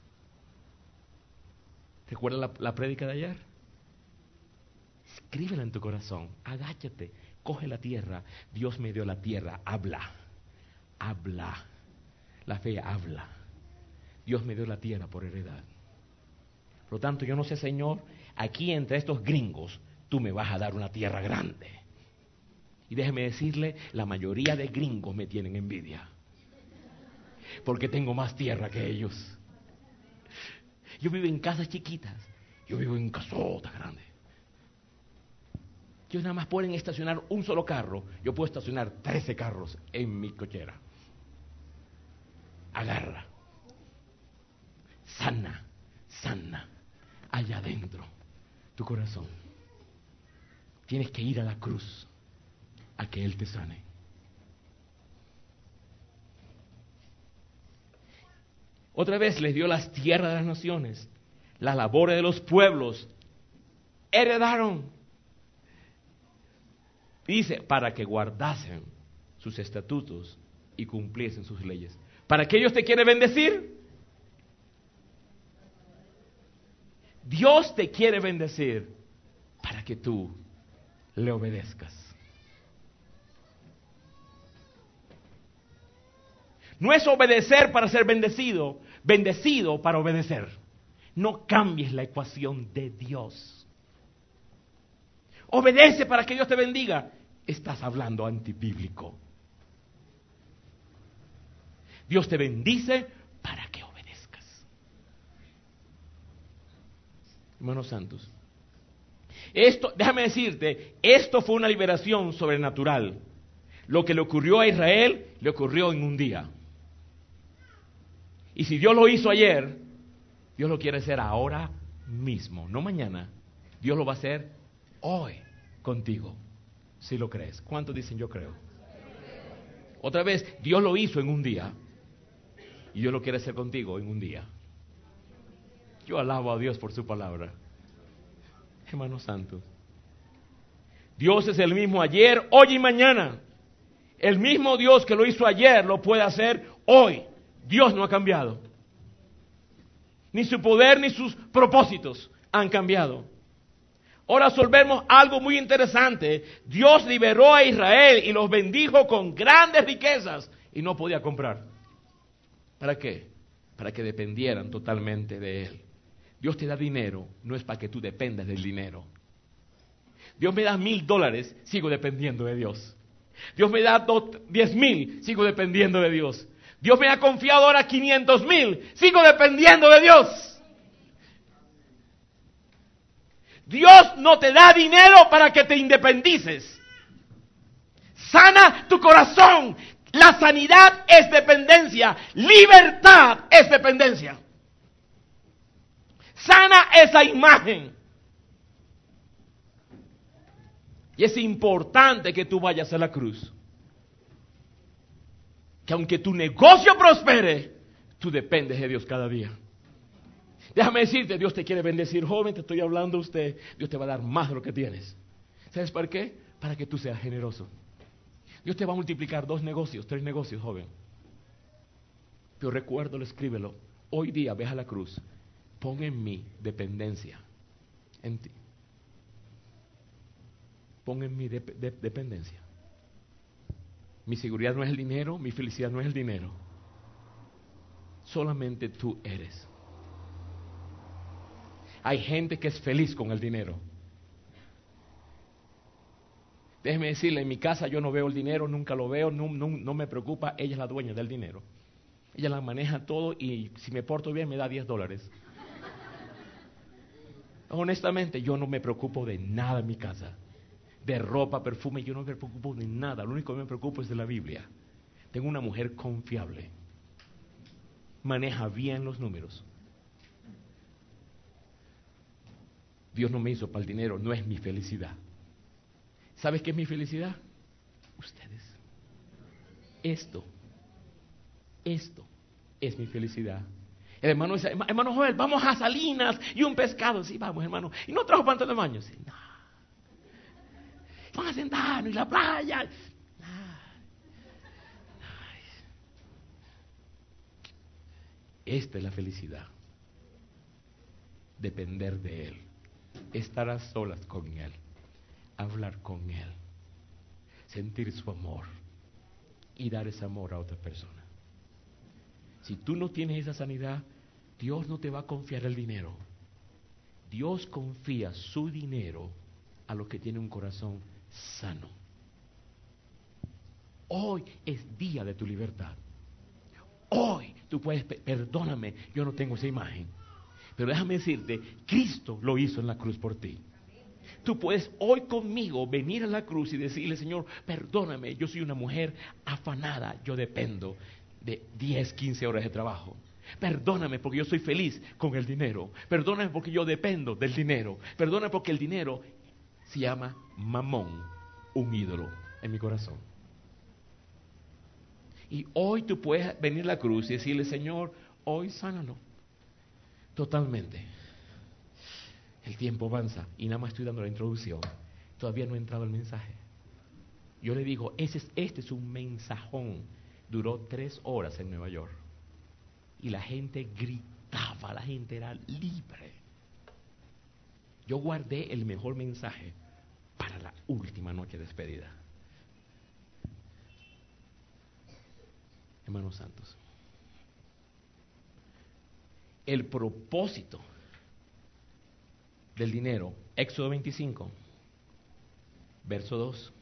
¿Recuerda la prédica de ayer? Escríbela en tu corazón, agáchate, coge la tierra. Dios me dio la tierra, habla. Habla. La fe habla. Dios me dio la tierra por heredad. Por lo tanto, yo no sé, Señor, aquí entre estos gringos, tú me vas a dar una tierra grande. Y déjeme decirle, la mayoría de gringos me tienen envidia. Porque tengo más tierra que ellos. Yo vivo en casas chiquitas. Yo vivo en casotas grandes. Ellos nada más pueden estacionar un solo carro. Yo puedo estacionar 13 carros en mi cochera. Agarra. Sana, sana. Allá adentro. Tu corazón. Tienes que ir a la cruz. A que Él te sane. Otra vez les dio las tierras de las naciones, las labores de los pueblos, heredaron. Dice, para que guardasen sus estatutos y cumpliesen sus leyes. ¿Para qué Dios te quiere bendecir? Dios te quiere bendecir para que tú le obedezcas. No es obedecer para ser bendecido, bendecido para obedecer. No cambies la ecuación de Dios. Obedece para que Dios te bendiga. Estás hablando antibíblico. Dios te bendice para que obedezcas. hermanos santos. Esto, déjame decirte, esto fue una liberación sobrenatural. Lo que le ocurrió a Israel, le ocurrió en un día. Y si Dios lo hizo ayer, Dios lo quiere hacer ahora mismo, no mañana. Dios lo va a hacer hoy contigo, si lo crees. ¿Cuántos dicen yo creo? Otra vez, Dios lo hizo en un día y Dios lo quiere hacer contigo en un día. Yo alabo a Dios por su palabra. Hermanos santos, Dios es el mismo ayer, hoy y mañana. El mismo Dios que lo hizo ayer lo puede hacer hoy. Dios no ha cambiado. Ni su poder ni sus propósitos han cambiado. Ahora resolvemos algo muy interesante. Dios liberó a Israel y los bendijo con grandes riquezas y no podía comprar. ¿Para qué? Para que dependieran totalmente de Él. Dios te da dinero, no es para que tú dependas del dinero. Dios me da $1,000, sigo dependiendo de Dios. Dios me da 10,000, sigo dependiendo de Dios. Dios me ha confiado ahora 500,000, sigo dependiendo de Dios. Dios no te da dinero para que te independices. Sana tu corazón. La sanidad es dependencia. Libertad es dependencia. Sana esa imagen. Y es importante que tú vayas a la cruz. Que aunque tu negocio prospere, tú dependes de Dios cada día. Déjame decirte, Dios te quiere bendecir, joven, te estoy hablando a usted. Dios te va a dar más de lo que tienes. ¿Sabes por qué? Para que tú seas generoso. Dios te va a multiplicar 2 negocios, 3 negocios, joven. Pero recuérdalo, escríbelo. Hoy día, ve a la cruz. Pon en mí dependencia. En ti. Pon en mí dependencia. Mi seguridad no es el dinero, mi felicidad no es el dinero. Solamente tú eres. Hay gente que es feliz con el dinero. Déjeme decirle, en mi casa yo no veo el dinero, nunca lo veo, no me preocupa, ella es la dueña del dinero. Ella la maneja todo y si me porto bien me da $10. Honestamente, yo no me preocupo de nada en mi casa. De ropa, perfume, yo no me preocupo de nada. Lo único que me preocupo es de la Biblia. Tengo una mujer confiable. Maneja bien los números. Dios no me hizo para el dinero, no es mi felicidad. ¿Sabes qué es mi felicidad? Ustedes. Esto es mi felicidad. El hermano dice, hermano Joel, vamos a Salinas y un pescado. Sí, vamos, hermano. ¿Y no trajo pantalones de baño? Sí, no. Vamos a sentarnos y la playa. Esta es la felicidad. Depender de Él. Estar a solas con Él. Hablar con Él. Sentir su amor. Y dar ese amor a otra persona. Si tú no tienes esa sanidad, Dios no te va a confiar el dinero. Dios confía su dinero a los que tienen un corazón sano. Hoy es día de tu libertad. Hoy tú puedes, perdóname, yo no tengo esa imagen. Pero déjame decirte, Cristo lo hizo en la cruz por ti. Tú puedes hoy conmigo venir a la cruz y decirle, Señor, perdóname, yo soy una mujer afanada, yo dependo de 10, 15 horas de trabajo. Perdóname porque yo soy feliz con el dinero. Perdóname porque yo dependo del dinero. Perdóname porque el dinero se llama mamón, un ídolo en mi corazón. Y hoy tú puedes venir a la cruz y decirle, Señor, hoy sánalo totalmente. El tiempo avanza y nada más estoy dando la introducción. Todavía no he entrado el mensaje. Yo le digo, este es un mensajón. Duró 3 horas en Nueva York. Y la gente gritaba, la gente era libre. Yo guardé el mejor mensaje para la última noche de despedida. Hermanos santos, el propósito del dinero, Éxodo 25, verso 2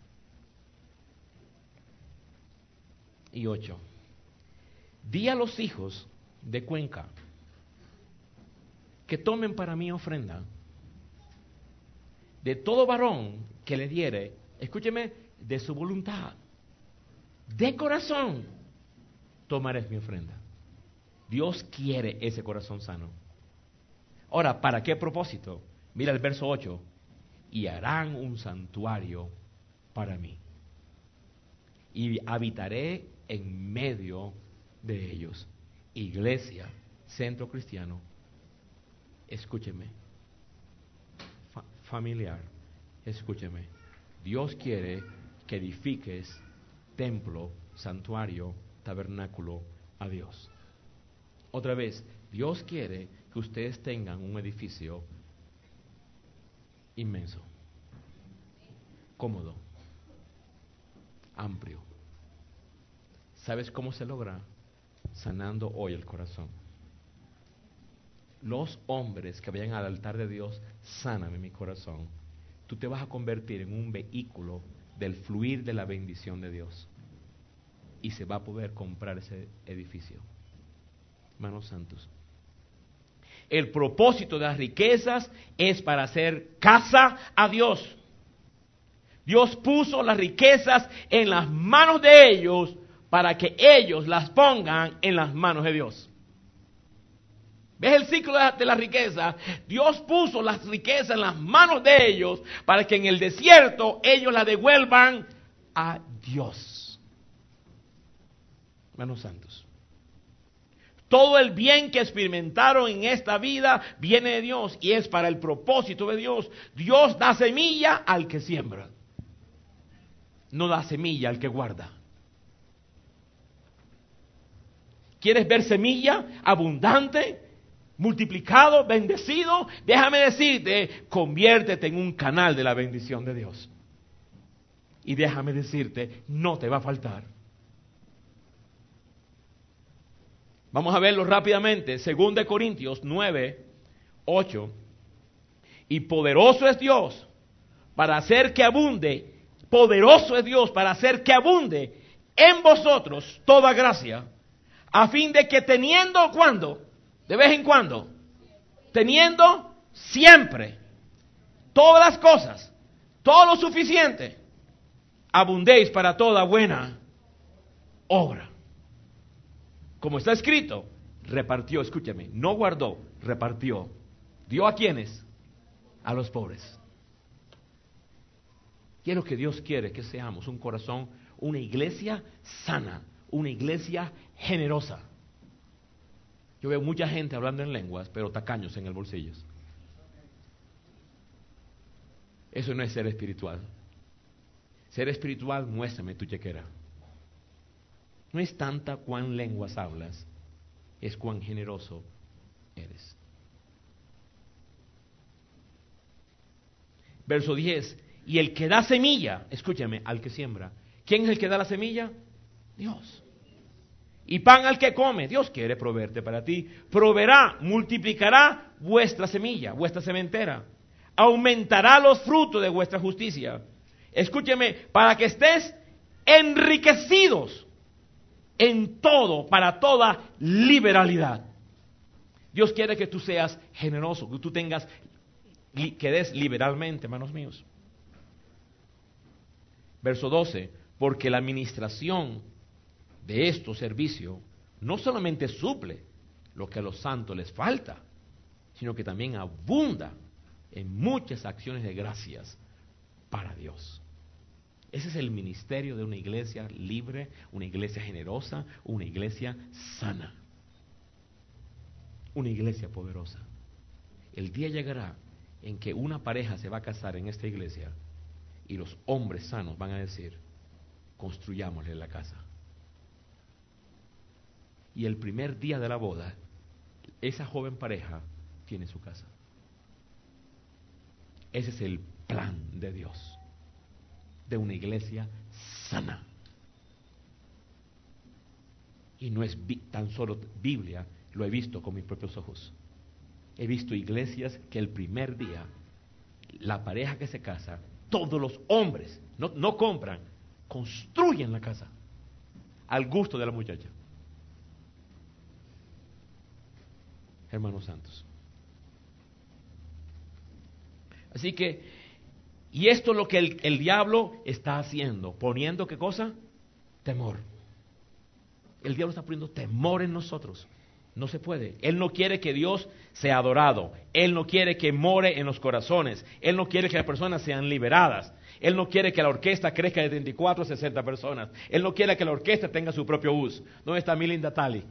y 8. Di a los hijos de Cuenca que tomen para mí ofrenda. De todo varón que le diere, escúcheme, de su voluntad, de corazón, tomaré mi ofrenda. Dios quiere ese corazón sano. Ahora, ¿para qué propósito? Mira el verso 8. Y harán un santuario para mí. Y habitaré en medio de ellos. Iglesia, centro cristiano, escúcheme. Familiar, escúcheme. Dios quiere que edifiques templo, santuario, tabernáculo a Dios. Otra vez, Dios quiere que ustedes tengan un edificio inmenso, cómodo, amplio. ¿Sabes cómo se logra? Sanando hoy el corazón. Los hombres que vayan al altar de Dios, sáname mi corazón. Tú te vas a convertir en un vehículo del fluir de la bendición de Dios. Y se va a poder comprar ese edificio. Hermanos santos. El propósito de las riquezas es para hacer casa a Dios. Dios puso las riquezas en las manos de ellos para que ellos las pongan en las manos de Dios. ¿Ves el ciclo de la riqueza? Dios puso las riquezas en las manos de ellos para que en el desierto ellos las devuelvan a Dios. Hermanos santos. Todo el bien que experimentaron en esta vida viene de Dios y es para el propósito de Dios. Dios da semilla al que siembra. No da semilla al que guarda. ¿Quieres ver semilla abundante, multiplicado, bendecido? Déjame decirte, conviértete en un canal de la bendición de Dios. Y déjame decirte, no te va a faltar. Vamos a verlo rápidamente. 2 Corintios 9, 8. Y poderoso es Dios para hacer que abunde. Poderoso es Dios para hacer que abunde en vosotros toda gracia. A fin de que teniendo, ¿cuándo? De vez en cuando. Teniendo siempre. Todas las cosas. Todo lo suficiente. Abundéis para toda buena obra. Como está escrito, repartió, escúchame, no guardó, repartió. ¿Dio a quiénes? A los pobres. ¿Qué es lo que Dios quiere? Que seamos un corazón, una iglesia sana, una iglesia generosa. Yo veo mucha gente hablando en lenguas, pero tacaños en el bolsillo. Eso no es ser espiritual. Ser espiritual, muéstrame tu chequera. No es tanta cuán lenguas hablas, es cuán generoso eres. Verso 10. Y el que da semilla, escúchame, al que siembra. ¿Quién es el que da la semilla? Dios. Y pan al que come. Dios quiere proveerte para ti. Proveerá, multiplicará vuestra semilla, vuestra sementera. Aumentará los frutos de vuestra justicia. Escúcheme, para que estés enriquecidos en todo, para toda liberalidad. Dios quiere que tú seas generoso, que tú tengas, que des liberalmente, hermanos míos. Verso 12, porque la administración de estos servicios no solamente suple lo que a los santos les falta, sino que también abunda en muchas acciones de gracias para Dios. Ese es el ministerio de una iglesia libre, una iglesia generosa, una iglesia sana, una iglesia poderosa. El día llegará en que una pareja se va a casar en esta iglesia y los hombres sanos van a decir, construyámosle la casa. Y el primer día de la boda, esa joven pareja tiene su casa. Ese es el plan de Dios, de una iglesia sana. Y no es tan solo Biblia, lo he visto con mis propios ojos. He visto iglesias que el primer día, la pareja que se casa, todos los hombres, no compran, construyen la casa al gusto de la muchacha. Hermanos santos, Así que, y esto es lo que el diablo está haciendo, poniendo ¿qué cosa? Temor. El diablo está poniendo temor en nosotros. No se puede. Él no quiere que Dios sea adorado. Él no quiere que more en los corazones. Él no quiere que las personas sean liberadas. Él no quiere que la orquesta crezca de 34 a 60 personas. Él no quiere que la orquesta tenga su propio bus. ¿Dónde está mi linda Tali?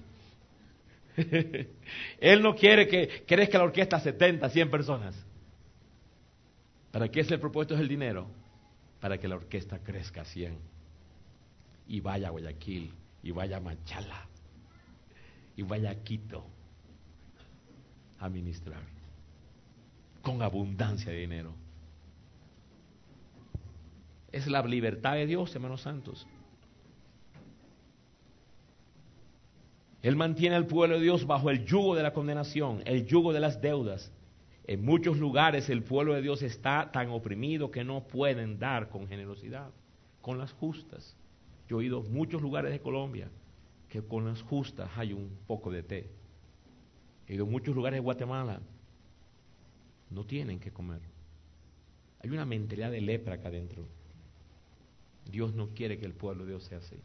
Él no quiere que crezca la orquesta a 70, 100 personas. ¿Para qué es el propósito del dinero? Para que la orquesta crezca a 100. Y vaya a Guayaquil, y vaya a Machala, y vaya a Quito a ministrar con abundancia de dinero. Es la libertad de Dios, hermanos santos. Él mantiene al pueblo de Dios bajo el yugo de la condenación, el yugo de las deudas. En muchos lugares el pueblo de Dios está tan oprimido que no pueden dar con generosidad, con las justas. Yo he oído muchos lugares de Colombia que con las justas hay un poco de té. He ido a muchos lugares de Guatemala, no tienen que comer. Hay una mentalidad de lepra acá adentro. Dios no quiere que el pueblo de Dios sea así.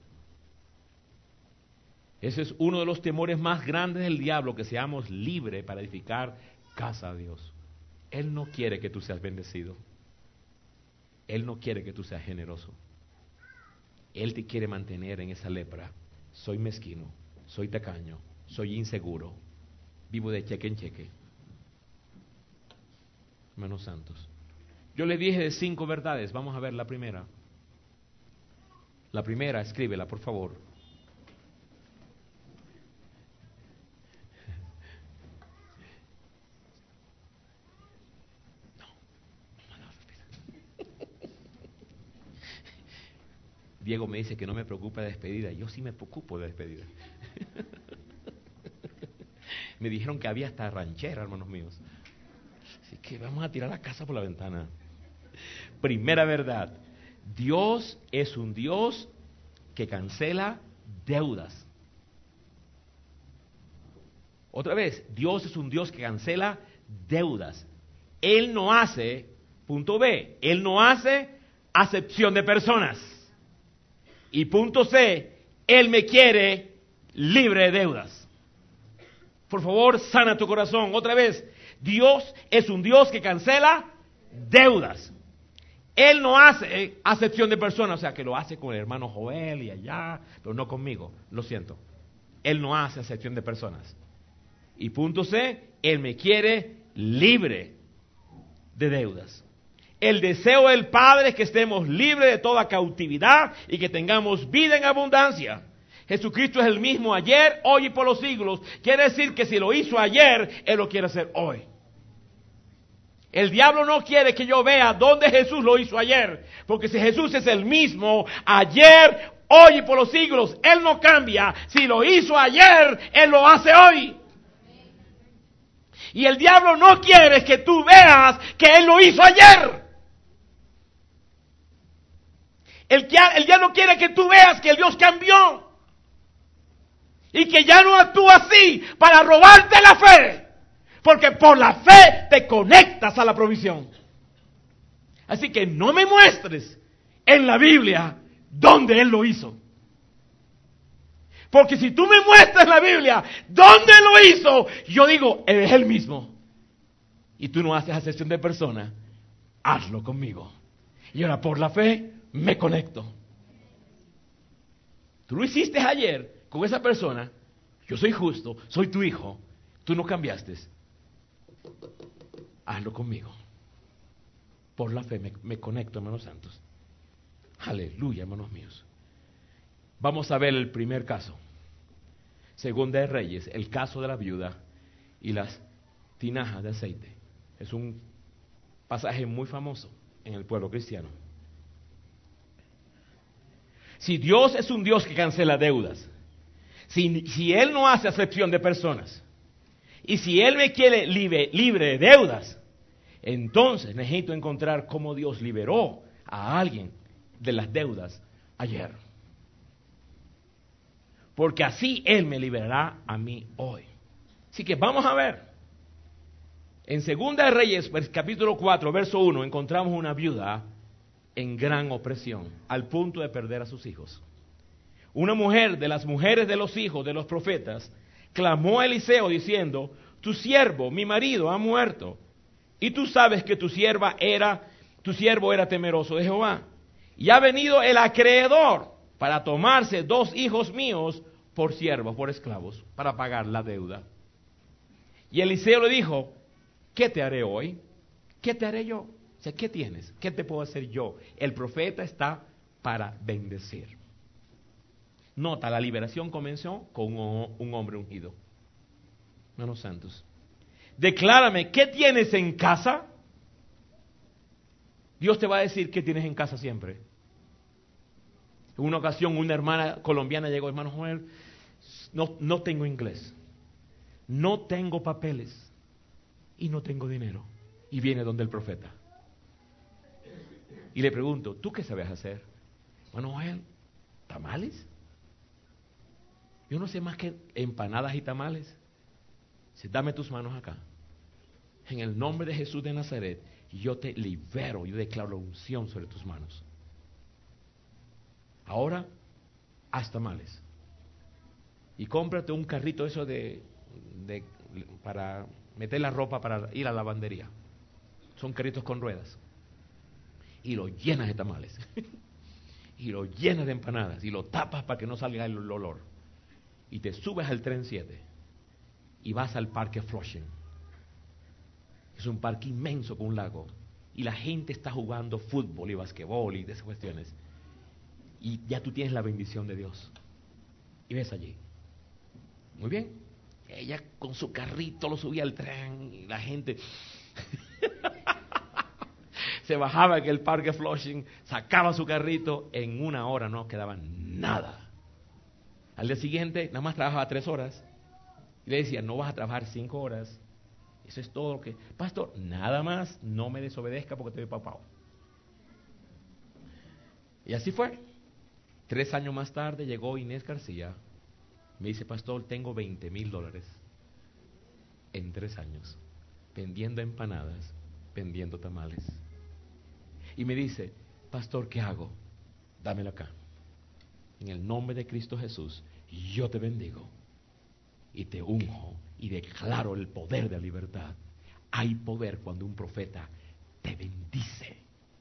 Ese es uno de los temores más grandes del diablo, que seamos libres para edificar casa a Dios. Él no quiere que tú seas bendecido. Él no quiere que tú seas generoso. Él te quiere mantener en esa lepra. Soy mezquino, soy tacaño, soy inseguro, vivo de cheque en cheque. Hermanos santos, yo les dije de 5 verdades. Vamos a ver la primera. La primera, escríbela, por favor. Diego me dice que no me preocupa de despedida. Yo sí me preocupo de despedida. Me dijeron que había hasta ranchera, hermanos míos. Así que vamos a tirar la casa por la ventana. Primera verdad. Dios es un Dios que cancela deudas. Otra vez, Dios es un Dios que cancela deudas. Él no hace, punto B, Él no hace acepción de personas. Y punto C, Él me quiere libre de deudas. Por favor, sana tu corazón. Otra vez, Dios es un Dios que cancela deudas. Él no hace acepción de personas, o sea, que lo hace con el hermano Joel y allá, pero no conmigo, lo siento. Él no hace acepción de personas. Y punto C, Él me quiere libre de deudas. El deseo del Padre es que estemos libres de toda cautividad y que tengamos vida en abundancia. Jesucristo es el mismo ayer, hoy y por los siglos. Quiere decir que si lo hizo ayer, Él lo quiere hacer hoy. El diablo no quiere que yo vea dónde Jesús lo hizo ayer, porque si Jesús es el mismo ayer, hoy y por los siglos, Él no cambia. Si lo hizo ayer, Él lo hace hoy. Y el diablo no quiere que tú veas que Él lo hizo ayer. El diablo quiere que tú veas que el Dios cambió. Y que ya no actúa así para robarte la fe. Porque por la fe te conectas a la provisión. Así que no me muestres en la Biblia dónde Él lo hizo. Porque si tú me muestras en la Biblia dónde lo hizo, yo digo, Él es el mismo. Y tú no haces acepción de persona, hazlo conmigo. Y ahora por la fe me conecto. Tú lo hiciste ayer con esa persona. Yo soy justo, soy tu hijo. Tú no cambiaste. Hazlo conmigo. Por la fe me conecto, hermanos santos. Aleluya, hermanos míos. Vamos a ver el primer caso. Segunda de Reyes, el caso de la viuda y las tinajas de aceite. Es un pasaje muy famoso en el pueblo cristiano. Si Dios es un Dios que cancela deudas, si Él no hace acepción de personas, y si Él me quiere libre de deudas, entonces necesito encontrar cómo Dios liberó a alguien de las deudas ayer. Porque así Él me liberará a mí hoy. Así que vamos a ver. En Segunda de Reyes, capítulo 4, verso 1, encontramos una viuda en gran opresión, al punto de perder a sus hijos. Una mujer de las mujeres de los hijos de los profetas clamó a Eliseo diciendo: tu siervo, mi marido, ha muerto, y tú sabes que tu siervo era temeroso de Jehová. Y ha venido el acreedor para tomarse 2 hijos míos por siervos, por esclavos, para pagar la deuda. Y Eliseo le dijo: ¿qué te haré hoy? ¿Qué te haré yo? O sea, ¿qué tienes? ¿Qué te puedo hacer yo? El profeta está para bendecir. Nota, la liberación comenzó con un hombre ungido. Hermanos santos, declárame, ¿qué tienes en casa? Dios te va a decir qué tienes en casa siempre. En una ocasión una hermana colombiana llegó: hermano Joel, no tengo inglés, no tengo papeles y no tengo dinero. Y viene donde el profeta. Y le pregunto: ¿tú qué sabes hacer? Hermano Joel, ¿tamales? Yo no sé más que empanadas y tamales. Dice: dame tus manos acá. En el nombre de Jesús de Nazaret, yo te libero, yo declaro la unción sobre tus manos. Ahora, haz tamales. Y cómprate un carrito eso para meter la ropa para ir a la lavandería. Son carritos con ruedas. Y lo llenas de tamales. Y lo llenas de empanadas. Y lo tapas para que no salga el olor. Y te subes al tren 7. Y vas al parque Flushing. Es un parque inmenso con un lago. Y la gente está jugando fútbol y basquetbol y de esas cuestiones. Y ya tú tienes la bendición de Dios. Y ves allí. Muy bien. Ella con su carrito lo subía al tren y la gente se bajaba en el parque Flushing, sacaba su carrito, en 1 hora no quedaba nada. Al día siguiente nada más trabajaba 3 horas. Y le decía: no vas a trabajar 5 horas. Eso es todo lo que... Pastor, nada más, no me desobedezca porque te doy papao. Y así fue. 3 años más tarde llegó Inés García. Me dice: pastor, tengo $20,000 en 3 años, vendiendo empanadas, vendiendo tamales. Y me dice: pastor, ¿qué hago? Dámelo acá. En el nombre de Cristo Jesús, yo te bendigo y te unjo y declaro el poder de la libertad. Hay poder cuando un profeta te bendice.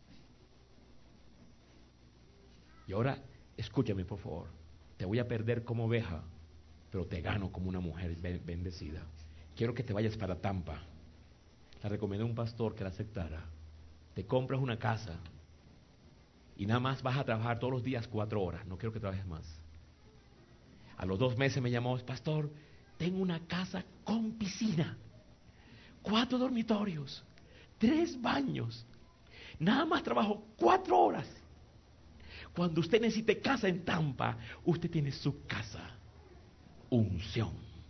Y ahora, escúchame por favor. Te voy a perder como oveja, pero te gano como una mujer bendecida. Quiero que te vayas para Tampa. La recomendé a un pastor que la aceptara. Te compras una casa y nada más vas a trabajar todos los días 4 horas. No quiero que trabajes más. A los 2 meses me llamó: pastor, tengo una casa con piscina, 4 dormitorios, 3 baños. Nada más trabajo 4 horas. Cuando usted necesite casa en Tampa, usted tiene su casa. Unción.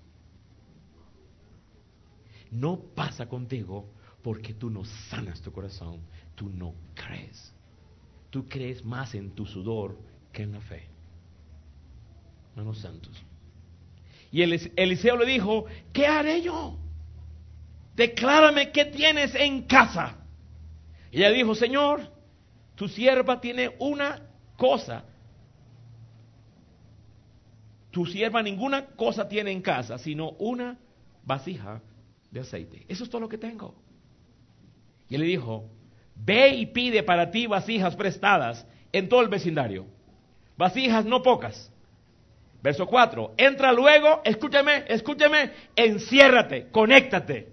No pasa contigo porque tú no sanas tu corazón. Tú no crees. Tú crees más en tu sudor que en la fe. Hermanos santos. Y Eliseo le dijo: ¿qué haré yo? Declárame qué tienes en casa. Y ella dijo: Señor, tu sierva tiene una cosa. Tu sierva ninguna cosa tiene en casa, sino una vasija de aceite. Eso es todo lo que tengo. Y él le dijo: ve y pide para ti vasijas prestadas en todo el vecindario. Vasijas no pocas. Verso 4. Entra luego, escúchame, enciérrate, conéctate.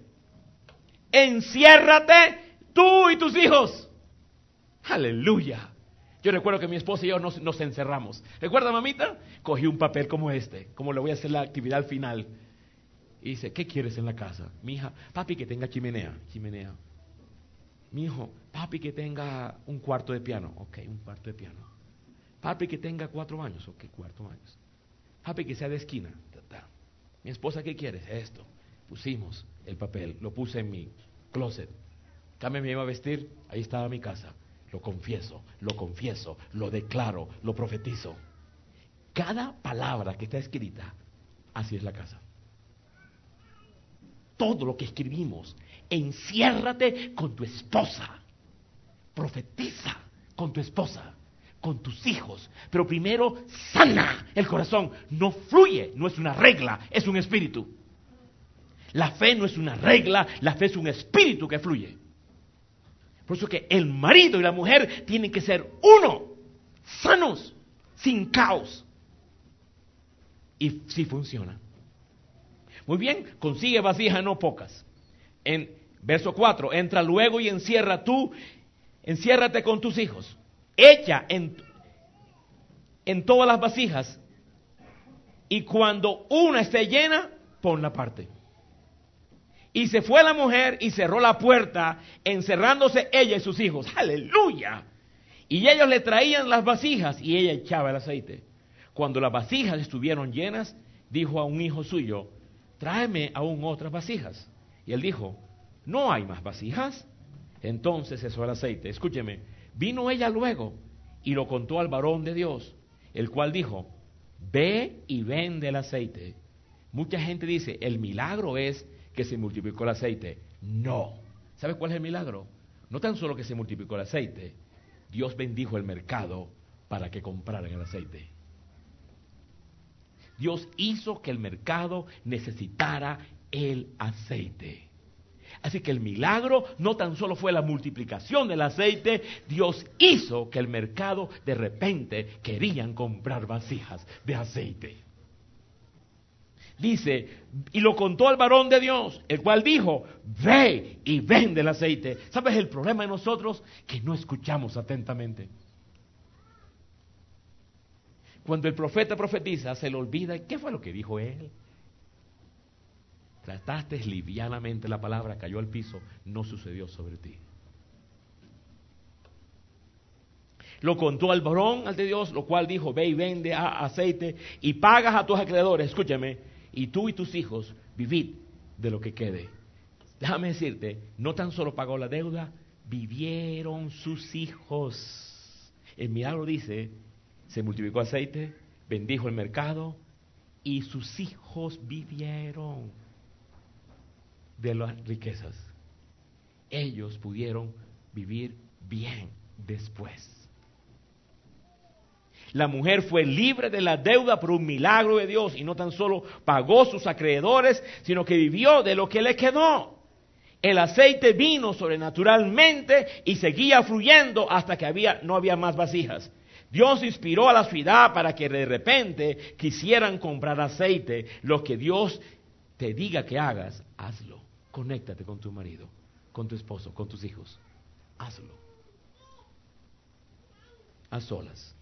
Enciérrate tú y tus hijos. Aleluya. Yo recuerdo que mi esposa y yo nos encerramos. ¿Recuerda, mamita? Cogí un papel como este, como le voy a hacer la actividad final. Y dice: ¿qué quieres en la casa? Mi hija: papi, que tenga chimenea. Mi hijo: papi, que tenga un cuarto de piano. Ok, un cuarto de piano. Papi, que tenga 4 baños. Ok, 4 baños. Papi, que sea de esquina. Mi esposa: ¿qué quieres? Esto. Pusimos el papel, lo puse en mi closet. Carmen me iba a vestir, ahí estaba mi casa. Lo confieso, lo declaro, lo profetizo. Cada palabra que está escrita, así es la casa. todo lo que escribimos. Enciérrate con tu esposa. Profetiza con tu esposa, con tus hijos. Pero primero sana el corazón. No fluye, no es una regla, es un espíritu. La fe no es una regla, la fe es un espíritu que fluye. Por eso que el marido y la mujer tienen que ser uno, sanos, sin caos. Y sí funciona. Muy bien, consigue vasijas no pocas. En verso 4, entra luego y enciérrate con tus hijos. Echa en todas las vasijas. Y cuando una esté llena, ponla aparte. Y se fue la mujer y cerró la puerta, encerrándose ella y sus hijos. ¡Aleluya! Y ellos le traían las vasijas y ella echaba el aceite. Cuando las vasijas estuvieron llenas, dijo a un hijo suyo, tráeme aún otras vasijas. Y él dijo, ¿no hay más vasijas? Entonces cesó el aceite. Escúcheme, vino ella luego y lo contó al varón de Dios, el cual dijo, ve y vende el aceite. Mucha gente dice, el milagro es que se multiplicó el aceite. No. ¿Sabe cuál es el milagro? No tan solo que se multiplicó el aceite, Dios bendijo el mercado para que compraran el aceite. Dios hizo que el mercado necesitara el aceite. Así que el milagro no tan solo fue la multiplicación del aceite, Dios hizo que el mercado de repente querían comprar vasijas de aceite. Dice, y lo contó al varón de Dios, el cual dijo, ve y vende el aceite. ¿Sabes el problema de nosotros? Que no escuchamos atentamente. Cuando el profeta profetiza, se le olvida, ¿qué fue lo que dijo él? Trataste livianamente la palabra, cayó al piso, no sucedió sobre ti. Lo contó al varón, al de Dios, lo cual dijo, ve y vende aceite y pagas a tus acreedores, escúchame, y tú y tus hijos vivid de lo que quede. Déjame decirte, no tan solo pagó la deuda, vivieron sus hijos. El milagro dice, se multiplicó aceite, bendijo el mercado y sus hijos vivieron de las riquezas. Ellos pudieron vivir bien después. La mujer fue libre de la deuda por un milagro de Dios y no tan solo pagó sus acreedores, sino que vivió de lo que le quedó. El aceite vino sobrenaturalmente y seguía fluyendo hasta que no había más vasijas. Dios inspiró a la ciudad para que de repente quisieran comprar aceite. Lo que Dios te diga que hagas, hazlo. Conéctate con tu marido, con tu esposo, con tus hijos. Hazlo. A solas.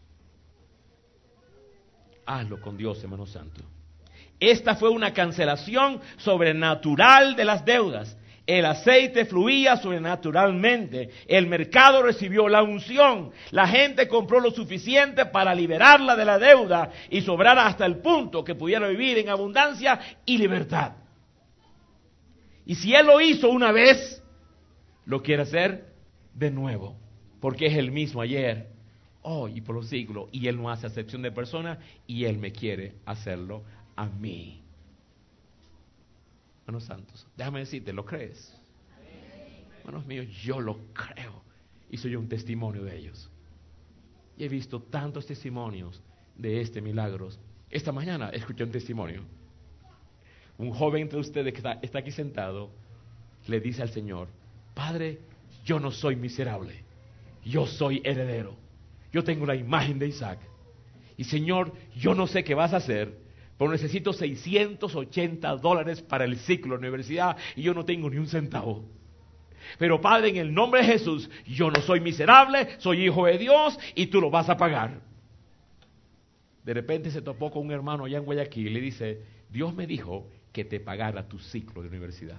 Hazlo con Dios, hermano santo. Esta fue una cancelación sobrenatural de las deudas. El aceite fluía sobrenaturalmente. El mercado recibió la unción. La gente compró lo suficiente para liberarla de la deuda y sobrar hasta el punto que pudiera vivir en abundancia y libertad. Y si Él lo hizo una vez, lo quiere hacer de nuevo. Porque es el mismo ayer, hoy y por los siglos. Y Él no hace acepción de personas y Él me quiere hacerlo a mí. Hermanos santos, déjame decirte, ¿lo crees? Hermanos míos, yo lo creo. Y soy un testimonio de ellos. Y he visto tantos testimonios de este milagro. Esta mañana escuché un testimonio. Un joven entre ustedes que está aquí sentado le dice al Señor, Padre, yo no soy miserable, yo soy heredero. Yo tengo la imagen de Isaac. Y Señor, yo no sé qué vas a hacer, pero necesito $680 para el ciclo de la universidad y yo no tengo ni un centavo. Pero Padre, en el nombre de Jesús, yo no soy miserable, soy hijo de Dios y tú lo vas a pagar. De repente se topó con un hermano allá en Guayaquil y le dice, Dios me dijo que te pagara tu ciclo de universidad.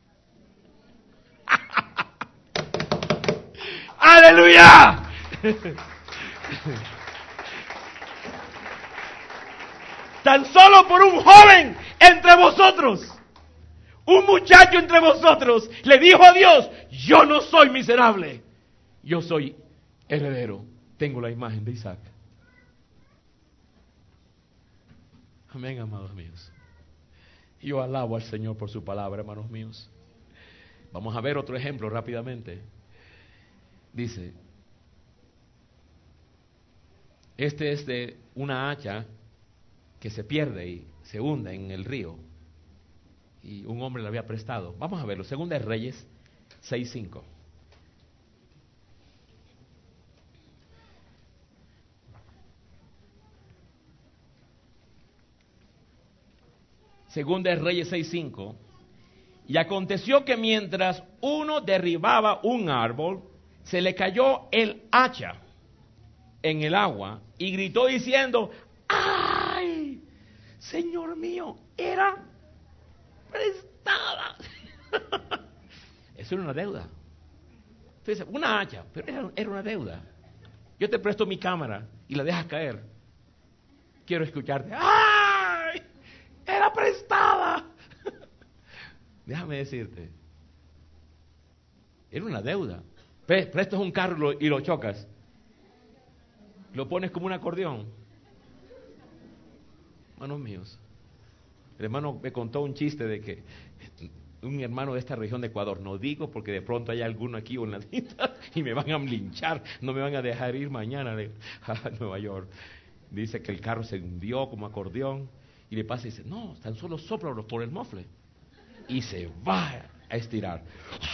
¡Aleluya! Tan solo por un joven entre vosotros, un muchacho entre vosotros, le dijo a Dios, yo no soy miserable, yo soy heredero, tengo la imagen de Isaac. Amén, amados míos. Yo alabo al Señor por su palabra, hermanos míos. Vamos a ver otro ejemplo rápidamente. Dice, este es de una hacha que se pierde y se hunde en el río. Y un hombre la había prestado. Vamos a verlo. Segunda de Reyes 6:5. Segunda de Reyes 6:5. Y aconteció que mientras uno derribaba un árbol, se le cayó el hacha en el agua y gritó diciendo: ¡ay, Señor mío, era prestada! Eso era una deuda. Entonces, una hacha, pero era una deuda. Yo te presto mi cámara y la dejas caer. Quiero escucharte: ¡ay, era prestada! Déjame decirte, era una deuda. Prestas un carro y lo chocas, lo pones como un acordeón. Hermanos míos, el hermano me contó un chiste de que un hermano de esta región de Ecuador, no digo porque de pronto hay alguno aquí o en la lista y me van a linchar, no me van a dejar ir mañana a Nueva York. Dice que el carro se hundió como acordeón y le pasa y dice: no, tan solo sóplalo por el mofle. Y se va a estirar.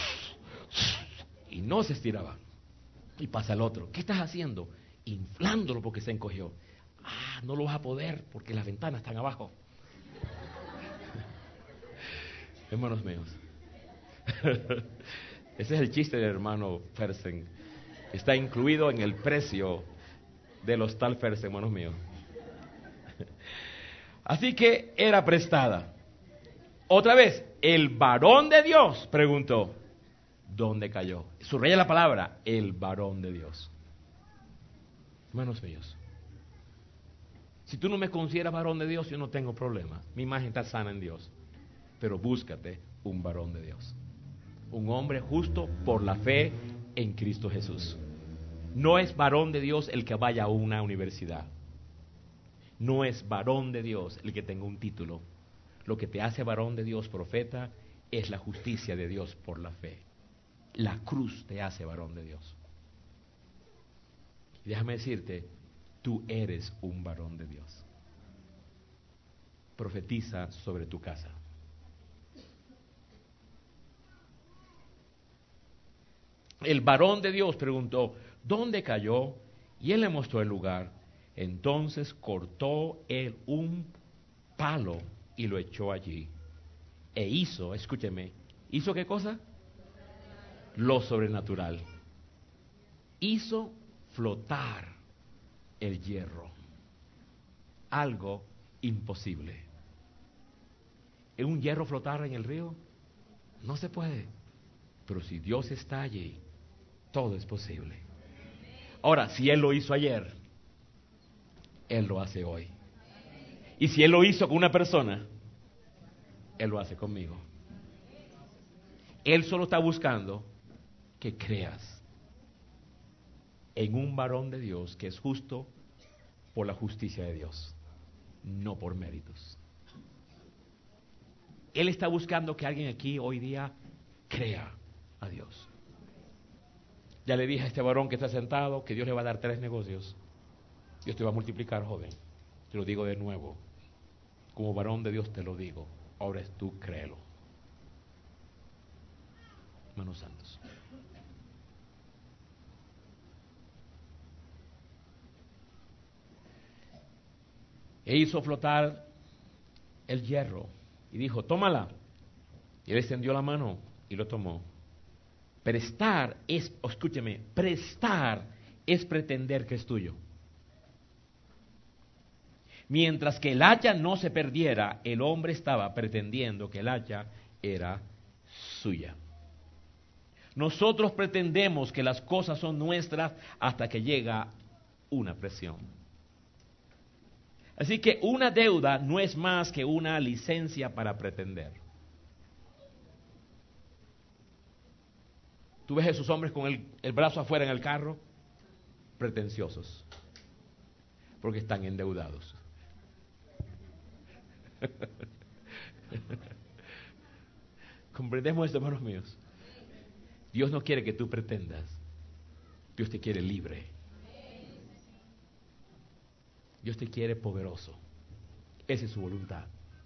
Y no se estiraba. Y pasa el otro: ¿qué estás haciendo? Inflándolo porque se encogió. Ah, no lo vas a poder porque las ventanas están abajo. Hermanos míos, ese es el chiste del hermano Fersen. Está incluido en el precio del hostal Fersen, hermanos míos. Así que era prestada. Otra vez, el varón de Dios preguntó: ¿dónde cayó? Subraya la palabra, el varón de Dios. Hermanos míos, si tú no me consideras varón de Dios, yo no tengo problema. Mi imagen está sana en Dios. Pero búscate un varón de Dios. Un hombre justo por la fe en Cristo Jesús. No es varón de Dios el que vaya a una universidad. No es varón de Dios el que tenga un título. Lo que te hace varón de Dios, profeta, es la justicia de Dios por la fe. La cruz te hace varón de Dios. Y déjame decirte, tú eres un varón de Dios. Profetiza sobre tu casa. El varón de Dios preguntó: ¿dónde cayó? Y él le mostró el lugar. Entonces cortó él un palo y lo echó allí. E hizo, escúcheme, ¿hizo qué cosa? Lo sobrenatural. Hizo flotar el hierro. Algo imposible. ¿Es un hierro flotar en el río? No se puede. Pero si Dios está allí, todo es posible. Ahora, si Él lo hizo ayer, Él lo hace hoy. Y si Él lo hizo con una persona, Él lo hace conmigo. Él solo está buscando que creas en un varón de Dios que es justo por la justicia de Dios, no por méritos. Él está buscando que alguien aquí hoy día crea a Dios. Ya le dije a este varón que está sentado que Dios le va a dar 3 negocios. Dios te va a multiplicar, joven. Te lo digo de nuevo. Como varón de Dios te lo digo. Ahora es tú, créelo. Hermanos santos. E hizo flotar el hierro y dijo: tómala. Y él extendió la mano y lo tomó. Prestar es, escúcheme, prestar es pretender que es tuyo. Mientras que el hacha no se perdiera, el hombre estaba pretendiendo que el hacha era suya. Nosotros pretendemos que las cosas son nuestras hasta que llega una presión. Así que una deuda no es más que una licencia para pretender. Tú ves a esos hombres con el brazo afuera en el carro, pretenciosos, porque están endeudados. Comprendemos esto, hermanos míos. Dios no quiere que tú pretendas. Dios te quiere libre. Dios te quiere poderoso. Esa es su voluntad.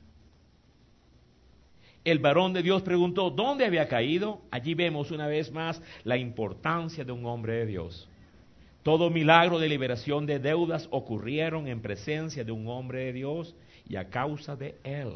El varón de Dios preguntó dónde había caído. Allí vemos una vez más la importancia de un hombre de Dios. Todo milagro de liberación de deudas ocurrieron en presencia de un hombre de Dios y a causa de él.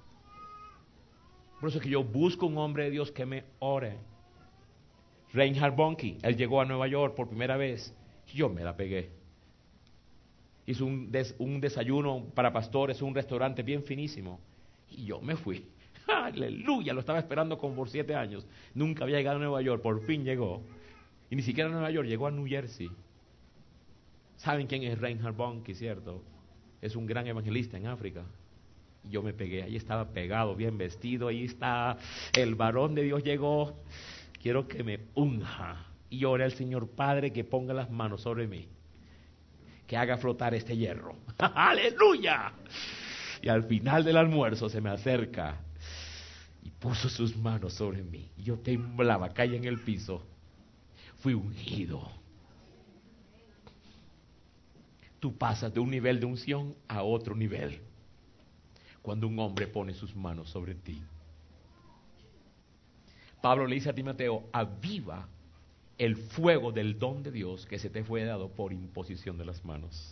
Por eso es que yo busco un hombre de Dios que me ore. Reinhard Bonnke, él llegó a Nueva York por primera vez. Yo me la pegué. Hizo un desayuno para pastores, un restaurante bien finísimo. Y yo me fui. Aleluya, lo estaba esperando como por 7 años. Nunca había llegado a Nueva York, por fin llegó. Y ni siquiera a Nueva York, llegó a New Jersey. ¿Saben quién es Reinhard Bonnke, cierto? Es un gran evangelista en África. Y yo me pegué, ahí estaba pegado, bien vestido, ahí está, el varón de Dios llegó. Quiero que me unja. Y oré al Señor Padre que ponga las manos sobre mí, que haga flotar este hierro. ¡Aleluya! Y al final del almuerzo se me acerca y puso sus manos sobre mí. Yo temblaba, caí en el piso. Fui ungido. Tú pasas de un nivel de unción a otro nivel cuando un hombre pone sus manos sobre ti. Pablo le dice a Timoteo: aviva el fuego del don de Dios que se te fue dado por imposición de las manos.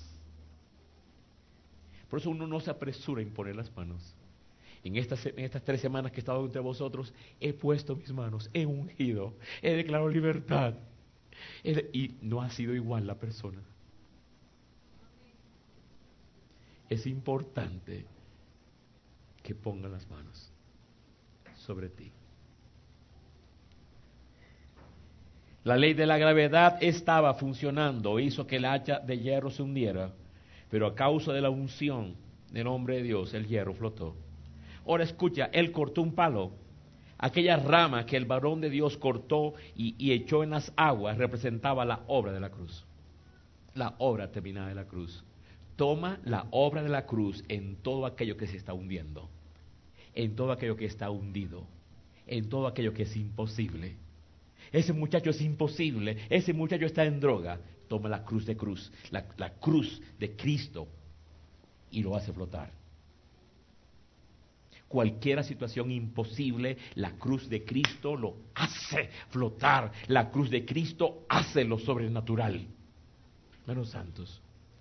Por eso uno no se apresura a imponer las manos. En estas 3 semanas que he estado entre vosotros, he puesto mis manos, he ungido, he declarado libertad. Y no ha sido igual la persona. Es importante que pongan las manos sobre ti. La ley de la gravedad estaba funcionando, hizo que el hacha de hierro se hundiera, pero a causa de la unción del hombre de Dios, el hierro flotó. Ahora escucha, él cortó un palo. Aquella rama que el varón de Dios cortó y echó en las aguas representaba la obra de la cruz. La obra terminada de la cruz. Toma la obra de la cruz en todo aquello que se está hundiendo, en todo aquello que está hundido, en todo aquello que es imposible. Ese muchacho es imposible, ese muchacho está en droga. Toma la cruz, la cruz de Cristo y lo hace flotar. Cualquier situación imposible, la cruz de Cristo lo hace flotar. La cruz de Cristo hace lo sobrenatural. Hermanos santos,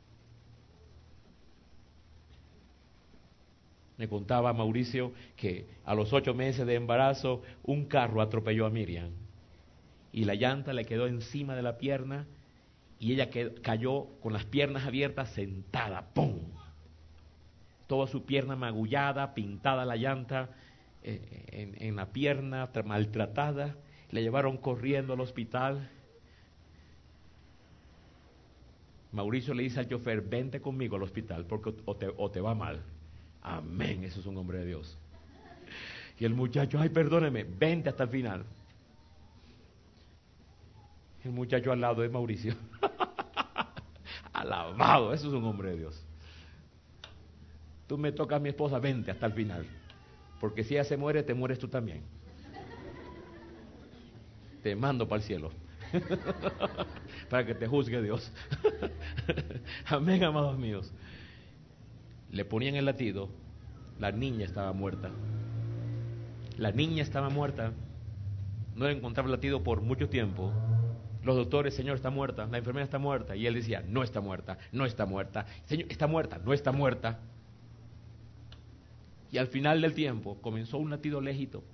me contaba Mauricio que a los 8 meses de embarazo un carro atropelló a Miriam y la llanta le quedó encima de la pierna y ella cayó con las piernas abiertas sentada. ¡Pum! Toda su pierna magullada, pintada la llanta en la pierna, maltratada. Le llevaron corriendo al hospital. Mauricio le dice al chofer: vente conmigo al hospital porque o te va mal. Amén, eso es un hombre de Dios. Y el muchacho: ay, perdóneme, vente hasta el final. El muchacho al lado de Mauricio. Alabado, eso es un hombre de Dios. Tú me tocas a mi esposa, vente hasta el final. Porque si ella se muere, te mueres tú también. Te mando para el cielo. Para que te juzgue Dios. Amén, amados míos. Le ponían el latido. La niña estaba muerta. La niña estaba muerta. No le encontraba el latido por mucho tiempo. Los doctores: señor, está muerta. La enfermera está muerta. Y él decía: no está muerta, no está muerta. Señor, está muerta, no está muerta. Y al final del tiempo comenzó un latido lejito.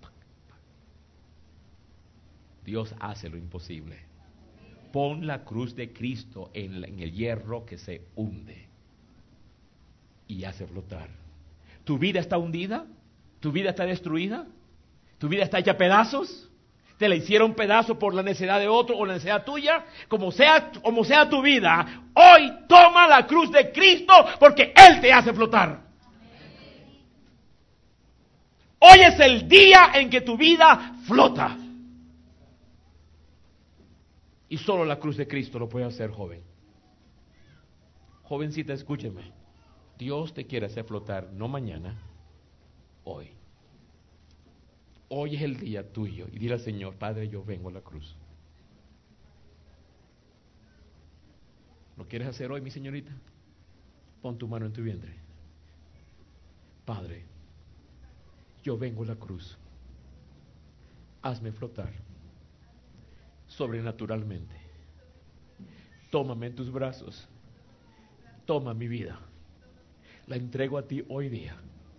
Dios hace lo imposible. Pon la cruz de Cristo en el hierro que se hunde y hace flotar. ¿Tu vida está hundida? ¿Tu vida está destruida? ¿Tu vida está hecha pedazos? ¿Te la hicieron pedazo por la necesidad de otro o la necesidad tuya? Como sea tu vida, hoy toma la cruz de Cristo porque Él te hace flotar. Hoy es el día en que tu vida flota. Y solo la cruz de Cristo lo puede hacer, joven. Jovencita, escúcheme. Dios te quiere hacer flotar, no mañana, hoy. Hoy es el día tuyo. Y dile al Señor, Padre, yo vengo a la cruz. ¿Lo quieres hacer hoy, mi señorita? Pon tu mano en tu vientre. Padre, yo vengo a la cruz. Hazme flotar sobrenaturalmente. Tómame en tus brazos. Toma mi vida. La entrego a ti hoy día.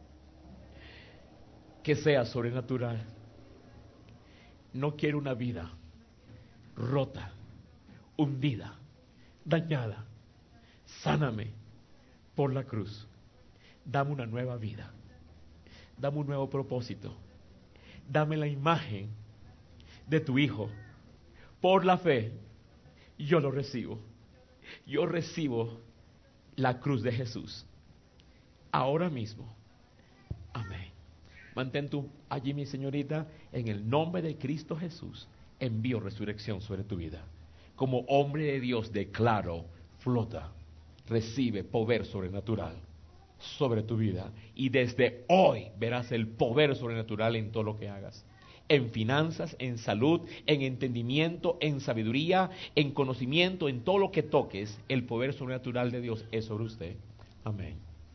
Que sea sobrenatural. No quiero una vida rota, hundida, dañada. Sáname por la cruz. Dame una nueva vida. Dame un nuevo propósito. Dame la imagen de tu Hijo. Por la fe, yo lo recibo. Yo recibo la cruz de Jesús. Ahora mismo. Amén. Mantén tú allí, mi señorita, en el nombre de Cristo Jesús. Envío resurrección sobre tu vida. Como hombre de Dios declaro, flota, recibe poder sobrenatural sobre tu vida. Y desde hoy verás el poder sobrenatural en todo lo que hagas. En finanzas, en salud, en entendimiento, en sabiduría, en conocimiento, en todo lo que toques, el poder sobrenatural de Dios es sobre usted. Amén.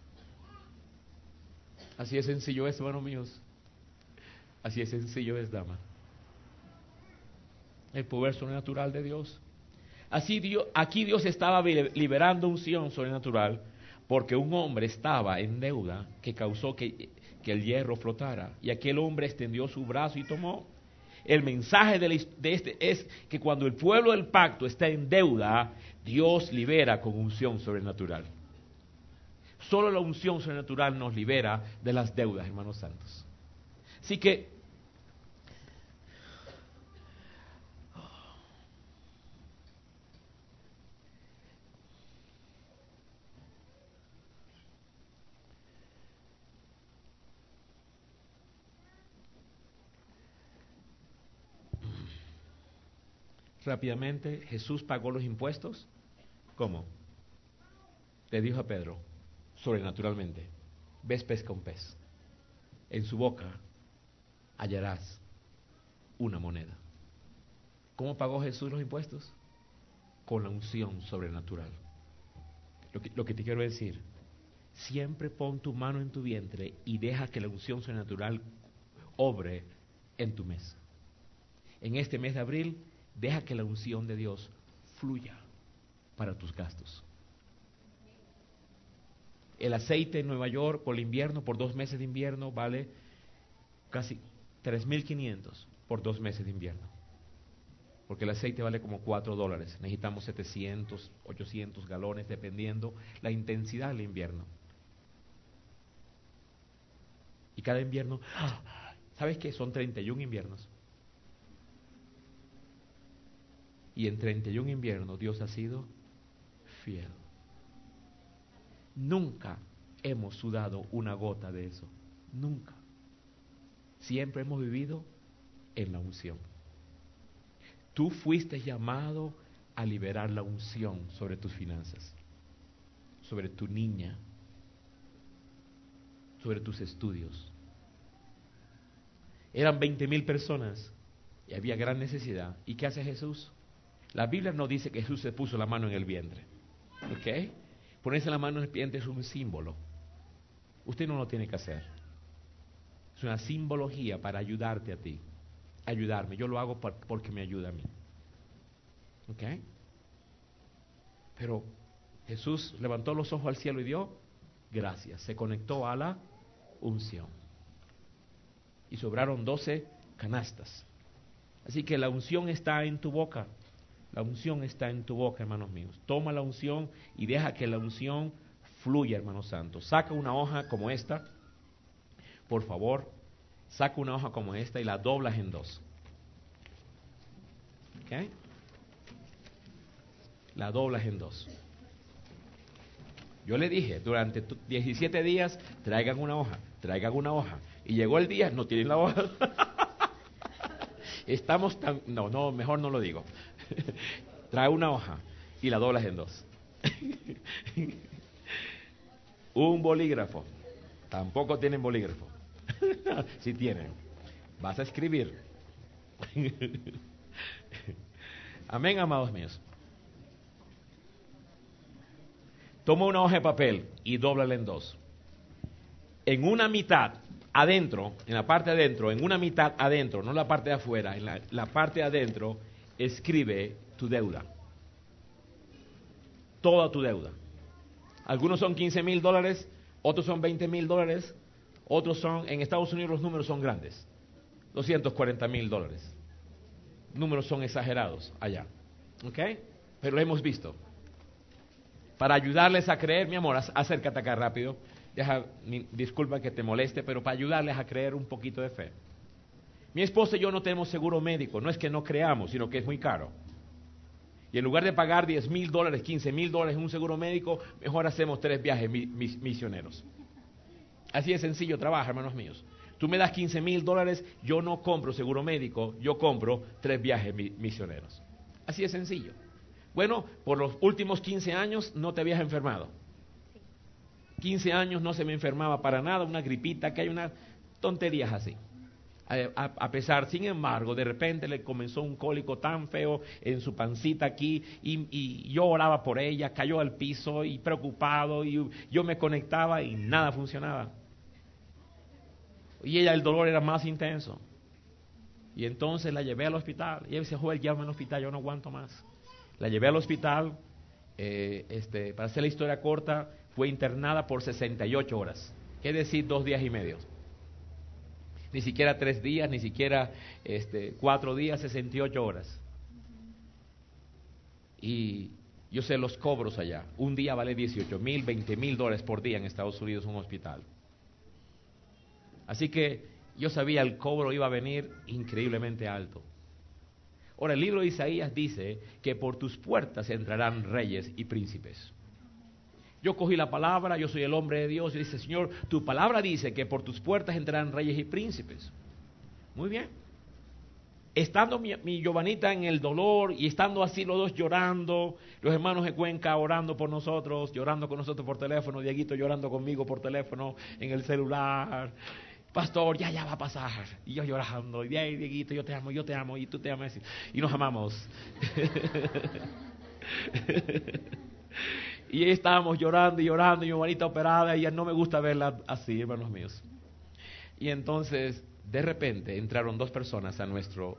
Así es sencillo es, hermanos míos. Así es sencillo es, dama. El poder sobrenatural de Dios. Aquí Dios estaba liberando unción sobrenatural porque un hombre estaba en deuda que causó que el hierro flotara. Y aquel hombre extendió su brazo y tomó. El mensaje de este es que cuando el pueblo del pacto está en deuda, Dios libera con unción sobrenatural. Solo la unción sobrenatural nos libera de las deudas, hermanos santos. Así que rápidamente, Jesús pagó los impuestos. ¿Cómo? Le dijo a Pedro, sobrenaturalmente, ves pesca un pez. En su boca hallarás una moneda. ¿Cómo pagó Jesús los impuestos? Con la unción sobrenatural. Lo que te quiero decir, siempre pon tu mano en tu vientre y deja que la unción sobrenatural obre en tu mes. En este mes de abril, deja que la unción de Dios fluya para tus gastos. El aceite en Nueva York por el invierno, por 2 meses de invierno, vale casi 3.500 por 2 meses de invierno. Porque el aceite vale como $4. Necesitamos 700, 800 galones, dependiendo la intensidad del invierno. Y cada invierno, ¿sabes qué? Son 31 inviernos. Y en 31 inviernos Dios ha sido fiel. Nunca hemos sudado una gota de eso. Nunca. Siempre hemos vivido en la unción. Tú fuiste llamado a liberar la unción sobre tus finanzas, sobre tu niña, sobre tus estudios. Eran 20,000 personas y había gran necesidad. ¿Y qué hace Jesús? La Biblia no dice que Jesús se puso la mano en el vientre. ¿Ok? Ponerse la mano en el vientre es un símbolo. Usted no lo tiene que hacer. Es una simbología para ayudarte a ti. Ayudarme. Yo lo hago porque me ayuda a mí. ¿Ok? Pero Jesús levantó los ojos al cielo y dio gracias. Se conectó a la unción. Y sobraron 12 canastas. Así que la unción está en tu boca. La unción está en tu boca, hermanos míos. Toma la unción y deja que la unción fluya, hermanos santos. Saca una hoja como esta. Por favor, saca una hoja como esta y la doblas en 2. ¿Ok? La doblas en 2. Yo le dije, durante 17 días, traigan una hoja, traigan una hoja. Y llegó el día, no tienen la hoja. Estamos tan... No, mejor no lo digo. Trae una hoja y la doblas en 2. Un bolígrafo. Tampoco tienen bolígrafo. Sí tienen. Vas a escribir. Amén, amados míos. Toma una hoja de papel y dóblala en dos. En una mitad adentro, en la parte de adentro, en una mitad adentro, no la parte de afuera, en la parte de adentro, escribe tu deuda. Toda tu deuda. Algunos son $15,000, otros son $20,000, otros son, en Estados Unidos los números son grandes, $240,000. Números son exagerados allá, ¿ok? Pero lo hemos visto. Para ayudarles a creer, mi amor, acércate acá rápido. Disculpa que te moleste, pero para ayudarles a creer un poquito de fe. Mi esposa y yo no tenemos seguro médico, no es que no creamos, sino que es muy caro. Y en lugar de pagar $10,000, $15,000 en un seguro médico, mejor hacemos 3 viajes misioneros. Así de sencillo trabaja, hermanos míos. Tú me das $15,000, yo no compro seguro médico, yo compro 3 viajes misioneros. Así de sencillo. Bueno, por los últimos 15 años no te habías enfermado. 15 años no se me enfermaba para nada, una gripita, que hay unas tonterías así. A pesar, sin embargo, de repente le comenzó un cólico tan feo en su pancita aquí y yo oraba por ella, cayó al piso y preocupado y yo me conectaba y nada funcionaba. Y ella, el dolor era más intenso. Y entonces la llevé al hospital. Y ella dice, Joel, llévame al hospital, yo no aguanto más. La llevé al hospital, para hacer la historia corta, fue internada por 68 horas. ¿Qué decir 2 días y medio? Ni siquiera 3 días, ni siquiera 4 días, 68 horas. Y yo sé los cobros allá. Un día vale $18,000, $20,000 por día en Estados Unidos un hospital. Así que yo sabía el cobro iba a venir increíblemente alto. Ahora, el libro de Isaías dice que por tus puertas entrarán reyes y príncipes. Yo cogí la palabra, yo soy el hombre de Dios, y dice, Señor, tu palabra dice que por tus puertas entrarán reyes y príncipes. Muy bien. Estando mi Giovanita en el dolor y estando así los dos llorando, los hermanos de Cuenca orando por nosotros, llorando con nosotros por teléfono, Dieguito llorando conmigo por teléfono en el celular. Pastor, ya va a pasar. Y yo llorando, y Dieguito, yo te amo, y tú te amas, y nos amamos. Y ahí estábamos llorando, y mi hermanita operada, y ya no me gusta verla así, hermanos míos. Y entonces, de repente, entraron 2 personas a nuestro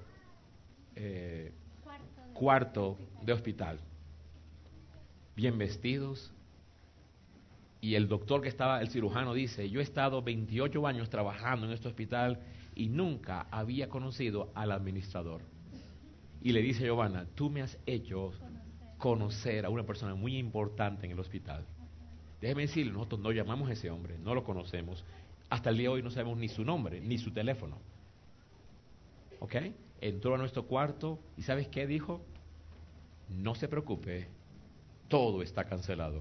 cuarto de hospital, bien vestidos. Y el doctor que estaba, el cirujano, dice, yo he estado 28 años trabajando en este hospital y nunca había conocido al administrador. Y le dice a Giovanna, tú me has hecho conocer a una persona muy importante en el hospital. Déjeme decirle, nosotros no llamamos a ese hombre, no lo conocemos. Hasta el día de hoy no sabemos ni su nombre, ni su teléfono. ¿Ok? Entró a nuestro cuarto y ¿sabes qué dijo? No se preocupe, todo está cancelado.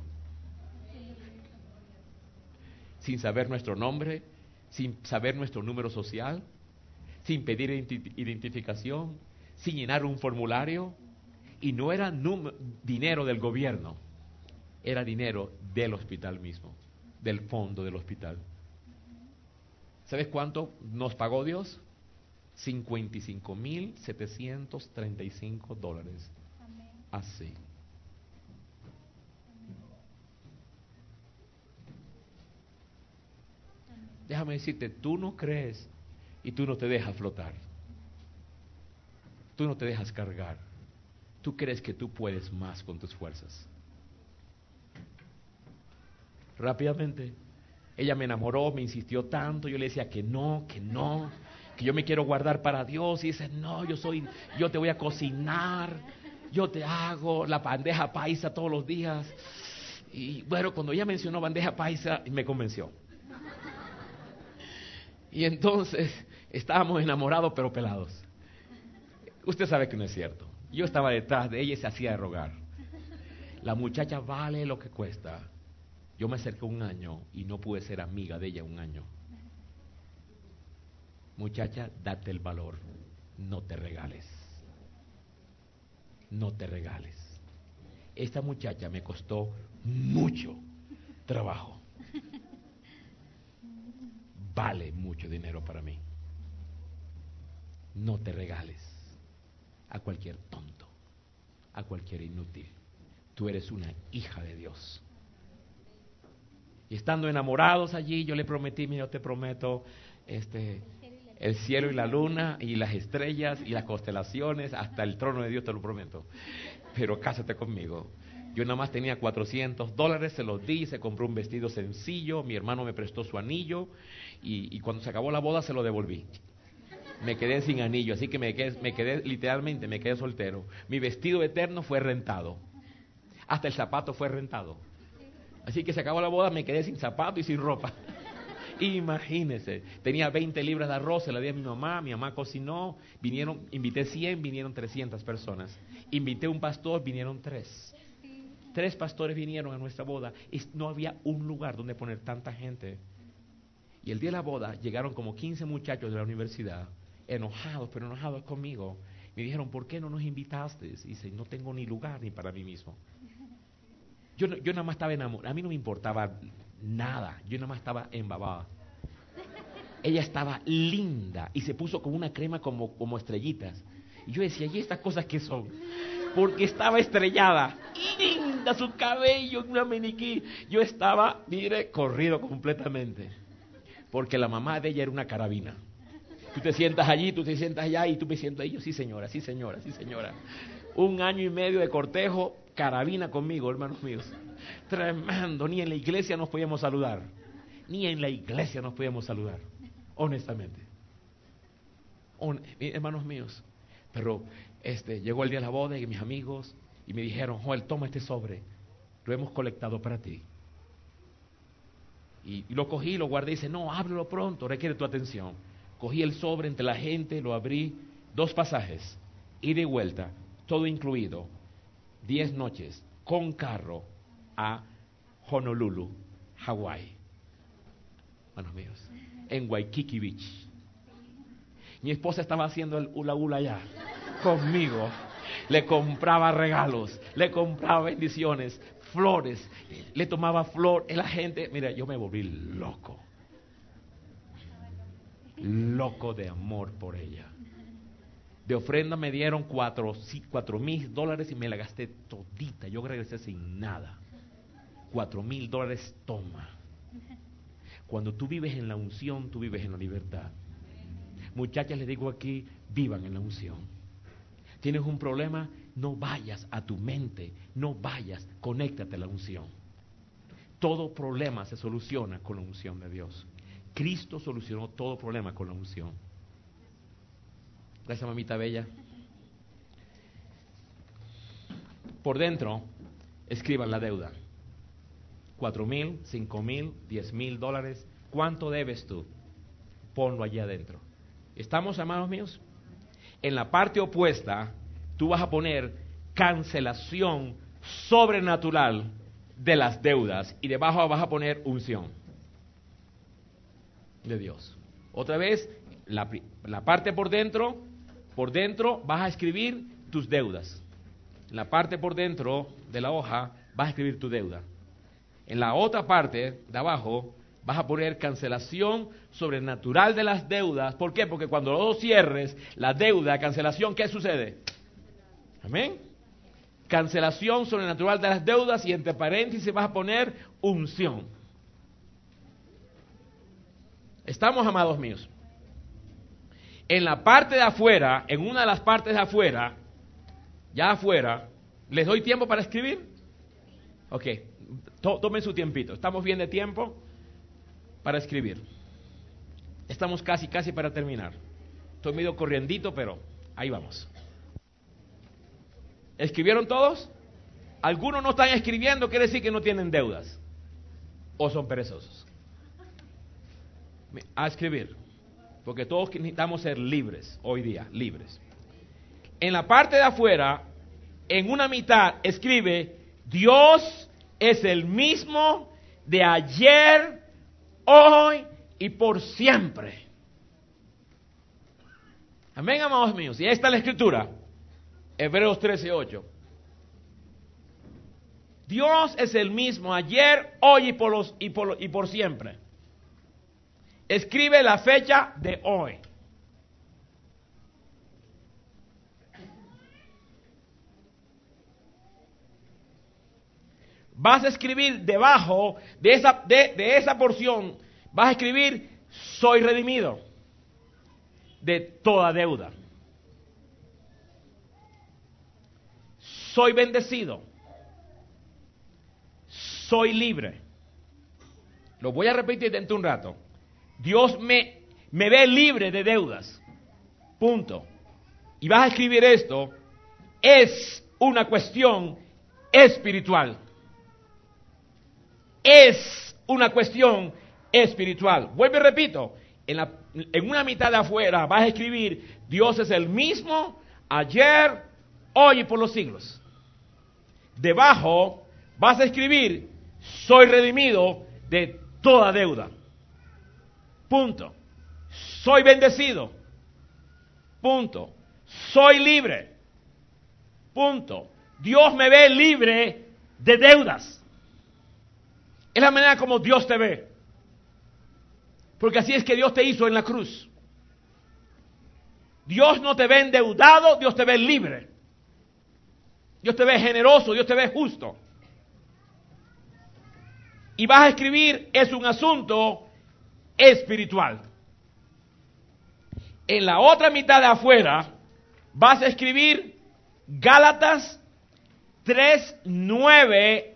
Sin saber nuestro nombre, sin saber nuestro número social, sin pedir identificación, sin llenar un formulario. Y no era dinero del gobierno, era dinero del hospital mismo, del fondo del hospital. ¿Sabes cuánto nos pagó Dios? $55,735. Así. Déjame decirte, tú no crees y tú no te dejas flotar. Tú no te dejas cargar. Tú crees que tú puedes más con tus fuerzas. Rápidamente, ella me enamoró, me insistió tanto, yo le decía que no, que yo me quiero guardar para Dios. Y dice, no, yo te voy a cocinar, yo te hago la bandeja paisa todos los días. Y bueno, cuando ella mencionó bandeja paisa, me convenció. Y entonces estábamos enamorados pero pelados. Usted sabe que no es cierto. Yo estaba detrás de ella y se hacía de rogar. La muchacha vale lo que cuesta. Yo me acerqué 1 año y no pude ser amiga de ella 1 año. Muchacha, date el valor. No te regales. No te regales. Esta muchacha me costó mucho trabajo. Vale mucho dinero para mí. no te regales a cualquier tonto, a cualquier inútil. Tú eres una hija de Dios. Y estando enamorados allí, yo le prometí, mira, yo te prometo el cielo y la luna y las estrellas y las constelaciones, hasta el trono de Dios te lo prometo. Pero cásate conmigo. Yo nada más tenía $400, se los di, se compró un vestido sencillo, mi hermano me prestó su anillo y cuando se acabó la boda se lo devolví. Me quedé sin anillo, así que me quedé literalmente, me quedé soltero. Mi vestido eterno fue rentado. Hasta el zapato fue rentado. Así que se acabó la boda, me quedé sin zapato y sin ropa. Imagínense, tenía 20 libras de arroz, se la di a mi mamá cocinó, invité 100, vinieron 300 personas. Invité un pastor, vinieron 3. 3 pastores vinieron a nuestra boda y no había un lugar donde poner tanta gente. Y el día de la boda llegaron como 15 muchachos de la universidad, enojados, pero enojados conmigo. Me dijeron, ¿por qué no nos invitaste? Y dice, no tengo ni lugar ni para mí mismo. Yo nada más estaba enamorado, a mí no me importaba nada, yo nada más estaba embabada. Ella estaba linda y se puso con una crema como estrellitas. Y yo decía, ¿y estas cosas qué son? Porque estaba estrellada, linda su cabello, una maniquí. Yo estaba, mire, corrido completamente. Porque la mamá de ella era una carabina. Tú te sientas allí, tú te sientas allá y tú me siento ahí. Yo, sí señora, sí señora, sí señora. 1 año y medio de cortejo, carabina conmigo, hermanos míos. Tremendo, ni en la iglesia nos podíamos saludar. Ni en la iglesia nos podíamos saludar, honestamente. Hermanos míos. Pero llegó el día de la boda y mis amigos y me dijeron, Joel, toma este sobre, lo hemos colectado para ti. Y lo cogí, lo guardé y dice, no, ábrelo pronto, requiere tu atención. Cogí el sobre entre la gente, lo abrí, 2 pasajes, ida y vuelta, todo incluido, 10 noches, con carro a Honolulu, Hawái. Hermanos míos, en Waikiki Beach. Mi esposa estaba haciendo el hula hula allá, conmigo. Le compraba regalos, le compraba bendiciones, flores, le tomaba flor. La gente, mira, yo me volví loco. Loco de amor por ella. De ofrenda me dieron $4,000 y me la gasté todita. Yo regresé sin nada. $4,000, toma. Cuando tú vives en la unción, tú vives en la libertad. Muchachas, les digo aquí, vivan en la unción. Tienes un problema, no vayas a tu mente, no vayas, conéctate a la unción. Todo problema se soluciona con la unción de Dios. Cristo solucionó todo problema con la unción. Gracias, mamita bella. Por dentro, escriban la deuda. $4,000, $5,000, $10,000. ¿Cuánto debes tú? Ponlo allí adentro. ¿Estamos, hermanos míos? En la parte opuesta, tú vas a poner cancelación sobrenatural de las deudas y debajo vas a poner unción de Dios. Otra vez, la parte por dentro vas a escribir tus deudas. En la parte por dentro de la hoja vas a escribir tu deuda. En la otra parte de abajo vas a poner cancelación sobrenatural de las deudas. ¿Por qué? Porque cuando lo cierres, la deuda, cancelación, ¿qué sucede? Amén. Cancelación sobrenatural de las deudas y entre paréntesis vas a poner unción. ¿Estamos, amados míos? En la parte de afuera, en una de las partes de afuera, ya afuera, ¿les doy tiempo para escribir? Ok, tomen su tiempito. Estamos bien de tiempo para escribir. Estamos casi para terminar. Estoy medio corriendito, pero ahí vamos. ¿Escribieron todos? Algunos no están escribiendo, quiere decir que no tienen deudas. O son perezosos. A escribir. Porque todos necesitamos ser libres hoy día, libres. En la parte de afuera, en una mitad, escribe, Dios es el mismo de ayer, hoy y por siempre. Amén, amados míos. Y ahí está la escritura. Hebreos 13:8. Dios es el mismo ayer, hoy y por siempre. Escribe la fecha de hoy. vas a escribir debajo de esa porción, vas a escribir: soy redimido de toda deuda. Soy bendecido. Soy libre. Lo voy a repetir dentro de un rato. Dios me ve libre de deudas. Punto. Y vas a escribir esto: es una cuestión espiritual. Es una cuestión espiritual. Vuelvo y repito, en una mitad de afuera vas a escribir: Dios es el mismo ayer, hoy y por los siglos. Debajo vas a escribir: soy redimido de toda deuda. Punto. Soy bendecido. Punto. Soy libre. Punto. Dios me ve libre de deudas. Es la manera como Dios te ve. Porque así es que Dios te hizo en la cruz. Dios no te ve endeudado, Dios te ve libre. Dios te ve generoso, Dios te ve justo. Y vas a escribir: es un asunto espiritual. En la otra mitad de afuera vas a escribir Gálatas 3:9,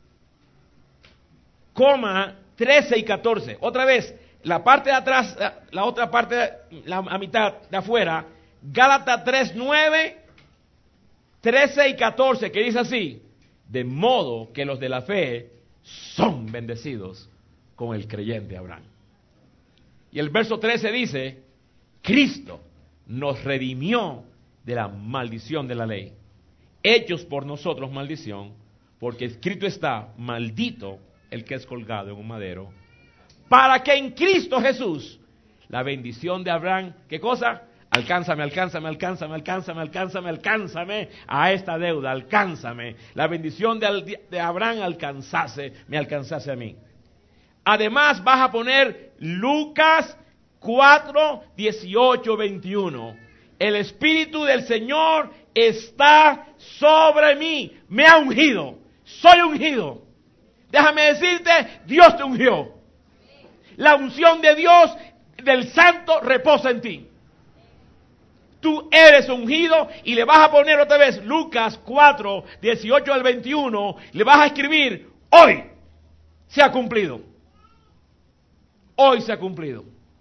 13 y 14. Otra vez, la parte de atrás, la otra parte, la mitad de afuera, Gálatas 3:9, 13 y 14, que dice así: de modo que los de la fe son bendecidos con el creyente Abraham. Y el verso 13 dice: Cristo nos redimió de la maldición de la ley, hechos por nosotros maldición, porque escrito está: maldito el que es colgado en un madero, para que en Cristo Jesús la bendición de Abraham, ¿qué cosa? Alcánzame, alcánzame, alcánzame, alcánzame, alcánzame, alcánzame a esta deuda, alcánzame. La bendición de Abraham me alcanzase a mí. Además vas a poner Lucas 4, 18, 21. El Espíritu del Señor está sobre mí. Me ha ungido. Soy ungido. Déjame decirte, Dios te ungió. La unción de Dios, del Santo, reposa en ti. Tú eres ungido y le vas a poner otra vez Lucas 4, 18 al 21. Le vas a escribir: hoy se ha cumplido. Hoy se ha cumplido.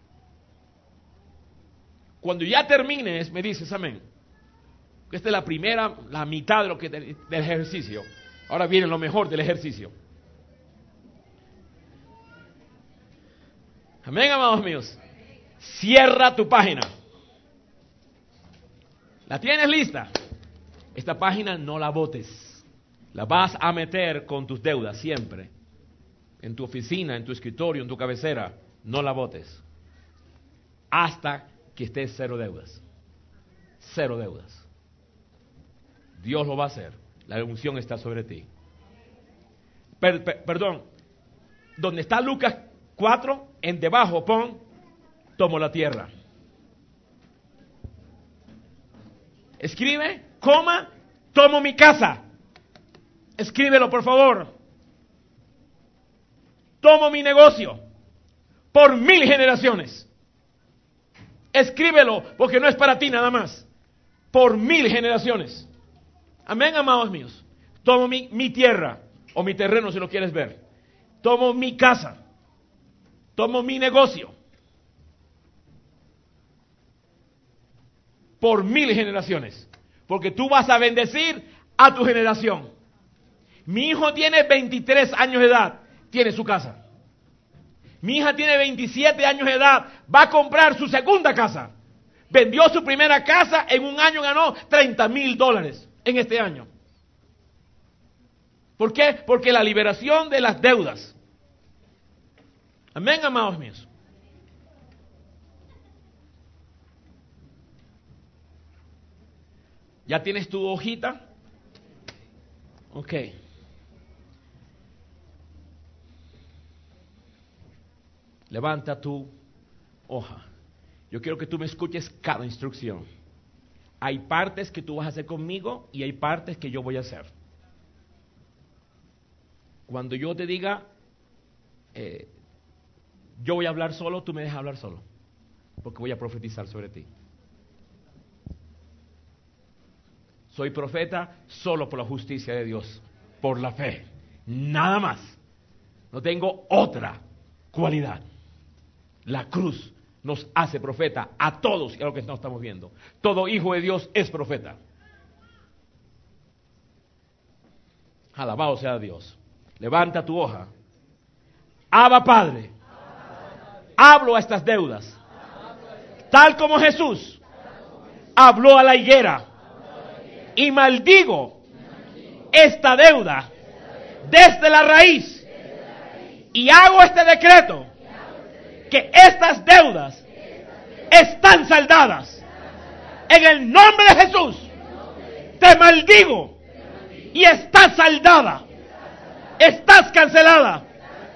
Cuando ya termines, me dices amén. Esta es la mitad de del ejercicio. Ahora viene lo mejor del ejercicio. Amén, amados míos. Cierra tu página. ¿La tienes lista? Esta página no la botes. La vas a meter con tus deudas siempre. En tu oficina, en tu escritorio, en tu cabecera. No la botes. Hasta que estés cero deudas. Cero deudas. Dios lo va a hacer. La unción está sobre ti. Perdón. Donde está Lucas 4, en debajo pon: tomo la tierra. Escribe, tomo mi casa. Escríbelo, por favor. Tomo mi negocio por 1000 generaciones. Escríbelo, porque no es para ti nada más. Por 1000 generaciones. Amén, amados míos. Tomo mi tierra, o mi terreno si lo quieres ver. Tomo mi casa. Tomo mi negocio. Por 1000 generaciones. Porque tú vas a bendecir a tu generación. Mi hijo tiene 23 años de edad. Tiene su casa. Mi hija tiene 27 años de edad. Va a comprar su segunda casa. Vendió su primera casa. En un año ganó $30,000 en este año. ¿Por qué? Porque la liberación de las deudas. Amén, amados míos. ¿Ya tienes tu hojita? Ok. Levanta tu hoja. Yo quiero que tú me escuches cada instrucción. Hay partes que tú vas a hacer conmigo y hay partes que yo voy a hacer. Cuando yo te diga, yo voy a hablar solo, tú me dejas hablar solo, porque voy a profetizar sobre ti. Soy profeta solo por la justicia de Dios, por la fe, nada más. No tengo otra cualidad. La cruz nos hace profeta a todos y a lo que no estamos viendo. Todo hijo de Dios es profeta. Alabado sea Dios. Levanta tu hoja. Abba Padre, hablo a estas deudas, tal como Jesús habló a la higuera, y maldigo esta deuda desde la raíz, y hago este decreto, que estas deudas están saldadas. En el nombre de Jesús, te maldigo y estás saldada, estás cancelada.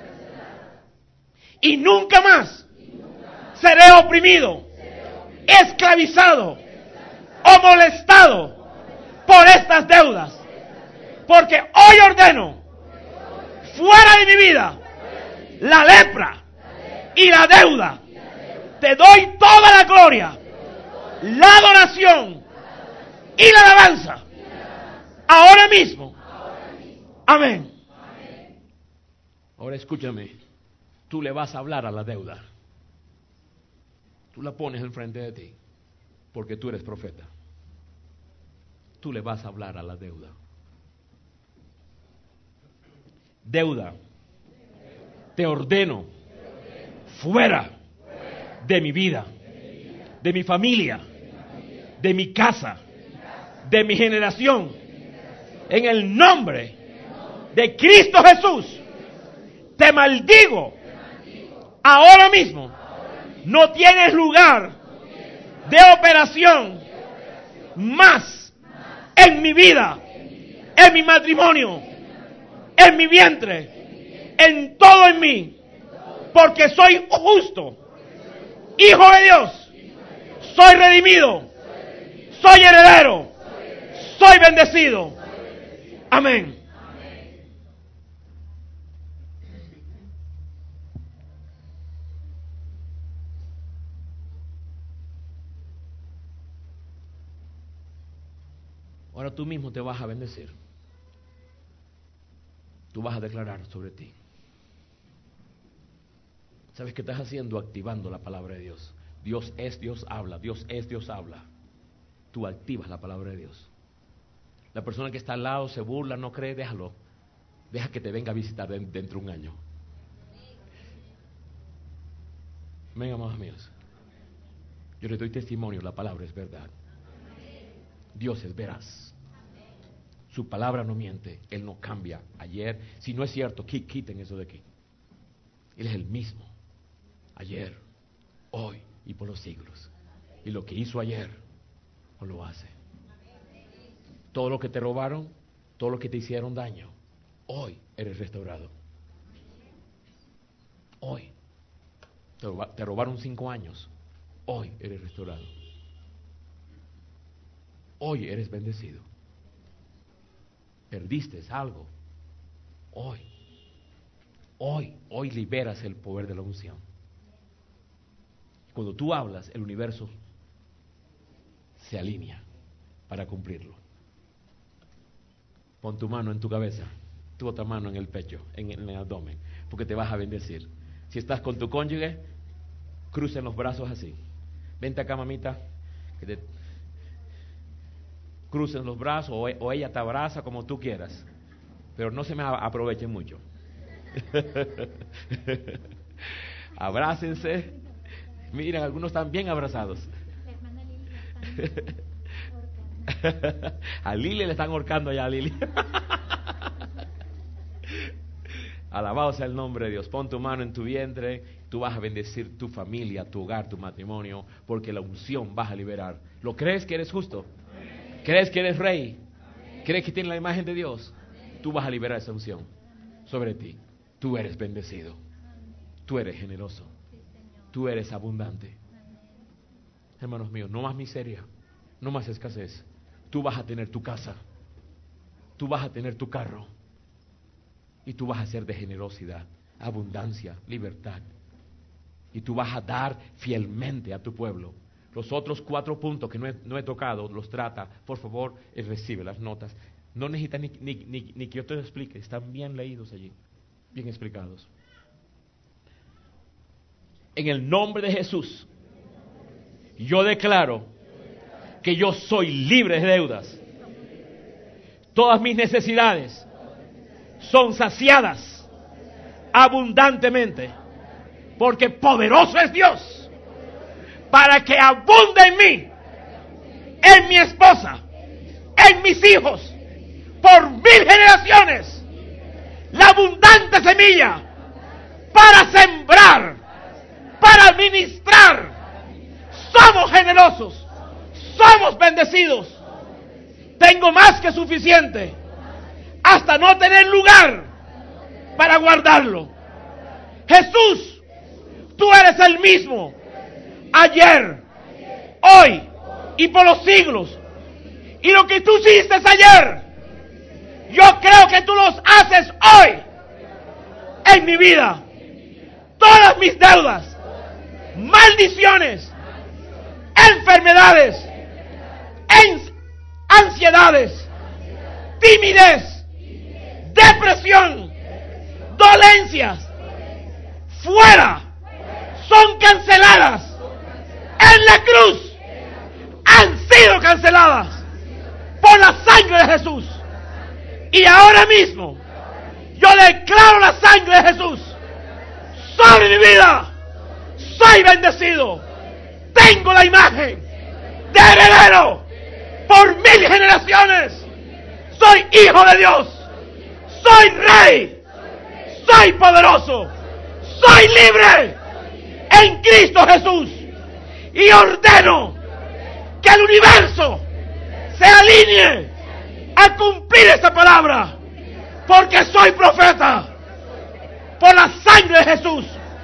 Y nunca más seré oprimido, esclavizado o molestado por estas deudas, porque hoy ordeno fuera de mi vida la lepra y la deuda. Te doy toda la gloria, la adoración y la alabanza ahora mismo. Amén. Ahora escúchame, tú le vas a hablar a la deuda. Tú la pones enfrente de ti, porque tú eres profeta. Tú le vas a hablar a la deuda. Deuda, te ordeno fuera de mi vida, de mi familia, de mi casa, de mi generación, en el nombre de Cristo Jesús. Te maldigo ahora mismo. No tienes lugar de operación más en mi vida, en mi matrimonio, en mi vientre, en todo en mí, porque soy justo, hijo de Dios, soy redimido, soy heredero, soy bendecido. Amén. Ahora tú mismo te vas a bendecir. Tú vas a declarar sobre ti. ¿Sabes qué estás haciendo? Activando la palabra de Dios. Dios es, Dios habla. Dios es, Dios habla. Tú activas la palabra de Dios. La persona que está al lado se burla, no cree, déjalo. Deja que te venga a visitar dentro de un año. Venga, amados míos. Yo les doy testimonio, la palabra es verdad. Dios es veraz. Su palabra no miente, Él no cambia. Ayer, si no es cierto, quiten eso de aquí. Él es el mismo, ayer, hoy y por los siglos. Y lo que hizo ayer, no lo hace. Todo lo que te robaron, todo lo que te hicieron daño, hoy eres restaurado. Hoy. Te robaron 5 años, hoy eres restaurado. Hoy eres bendecido. Perdiste algo. Hoy liberas el poder de la unción. Cuando tú hablas, el universo se alinea para cumplirlo. Pon tu mano en tu cabeza, tu otra mano en el pecho, en el abdomen, porque te vas a bendecir. Si estás con tu cónyuge, crucen los brazos así. Vente acá, mamita, que te crucen los brazos o ella te abraza como tú quieras, pero no se me aprovechen mucho. Abrácense. Miren, algunos están bien abrazados. A Lili le están ahorcando ya a Lili. Alabado sea el nombre de Dios. Pon tu mano en tu vientre. Tú vas a bendecir tu familia, tu hogar, tu matrimonio, porque la unción vas a liberar. ¿Lo crees que eres justo? ¿Crees que eres rey? ¿Crees que tienes la imagen de Dios? Tú vas a liberar esa unción sobre ti. Tú eres bendecido. Tú eres generoso. Tú eres abundante. Hermanos míos, no más miseria, no más escasez. Tú vas a tener tu casa. Tú vas a tener tu carro. Y tú vas a ser de generosidad, abundancia, libertad. Y tú vas a dar fielmente a tu pueblo. Los otros 4 puntos que no he tocado, los trata. Por favor, recibe las notas. No necesitas ni que yo te lo explique. Están bien leídos allí, bien explicados. En el nombre de Jesús, yo declaro que yo soy libre de deudas. Todas mis necesidades son saciadas abundantemente, porque poderoso es Dios para que abunde en mí, en mi esposa, en mis hijos, por 1000 generaciones, la abundante semilla para sembrar, para ministrar. Somos generosos, somos bendecidos. Tengo más que suficiente, hasta no tener lugar para guardarlo. Jesús, tú eres el mismo, ayer, hoy y por los siglos. Y lo que tú hiciste ayer, yo creo que tú los haces hoy en mi vida. Todas mis deudas, maldiciones, enfermedades, ansiedades, timidez, depresión, dolencias, fuera, son canceladas en la cruz. Han sido canceladas por la sangre de Jesús. Y ahora mismo yo declaro la sangre de Jesús sobre mi vida. Soy bendecido. Tengo la imagen de heredero por 1000 generaciones. Soy hijo de Dios. Soy rey. Soy poderoso. Soy libre en Cristo Jesús. Y ordeno que el universo se alinee a cumplir esta palabra, porque soy profeta por la sangre de Jesús.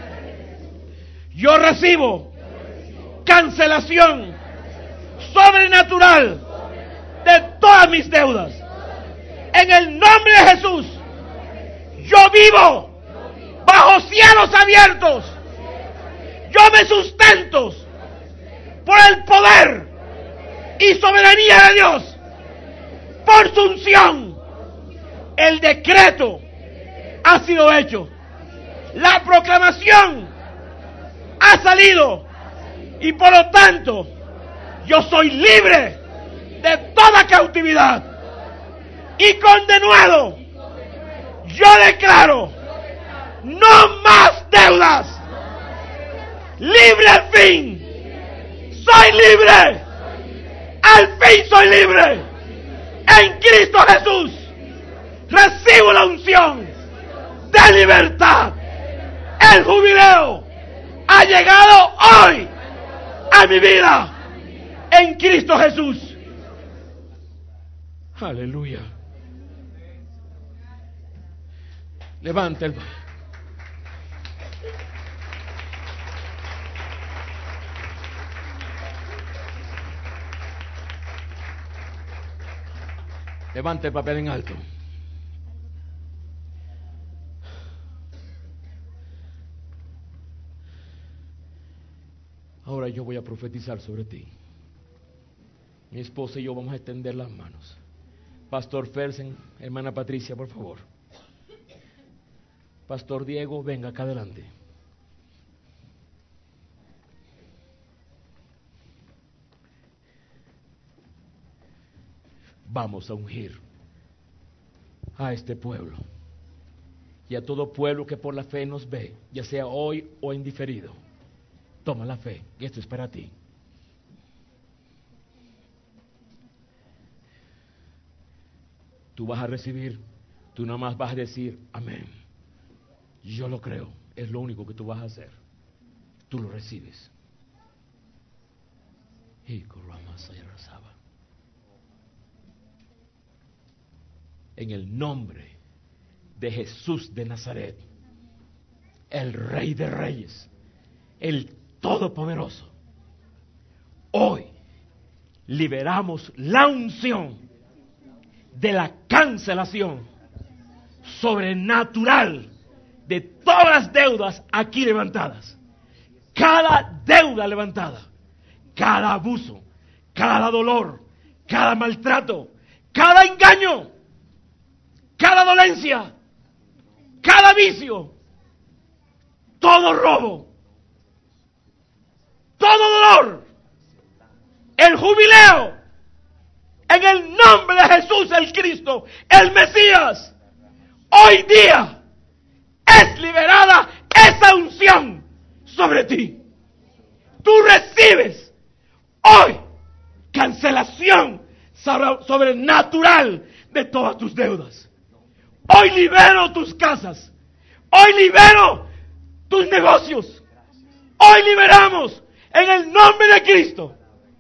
Yo recibo cancelación sobrenatural de todas mis deudas. En el nombre de Jesús, yo vivo bajo cielos abiertos. Yo me sustento por el poder y soberanía de Dios, por su unción. El decreto ha sido hecho, la proclamación ha salido, y por lo tanto yo soy libre de toda cautividad. Y con denuedo yo declaro: no más deudas. Libre al fin. Soy libre. Al fin soy libre. En Cristo Jesús recibo la unción de libertad. El jubileo ha llegado hoy a mi vida en Cristo Jesús. Aleluya. Levanta el... Levante el papel en alto. Ahora yo voy a profetizar sobre ti. Mi esposa y yo vamos a extender las manos. Pastor Fersen, hermana Patricia, por favor. Pastor Diego, venga acá adelante. Vamos a ungir a este pueblo y a todo pueblo que por la fe nos ve, ya sea hoy o en diferido. Toma la fe, y esto es para ti. Tú vas a recibir, tú nada más vas a decir amén. Yo lo creo, es lo único que tú vas a hacer. Tú lo recibes. En el nombre de Jesús de Nazaret, el Rey de Reyes, el Todopoderoso, hoy liberamos la unción de la cancelación sobrenatural de todas las deudas aquí levantadas. Cada deuda levantada, cada abuso, cada dolor, cada maltrato, cada engaño, cada dolencia, cada vicio, todo robo, todo dolor, el jubileo, en el nombre de Jesús el Cristo, el Mesías, hoy día es liberada esa unción sobre ti. Tú recibes hoy cancelación sobrenatural de todas tus deudas. Hoy libero tus casas. Hoy libero tus negocios. Hoy liberamos en el nombre de Cristo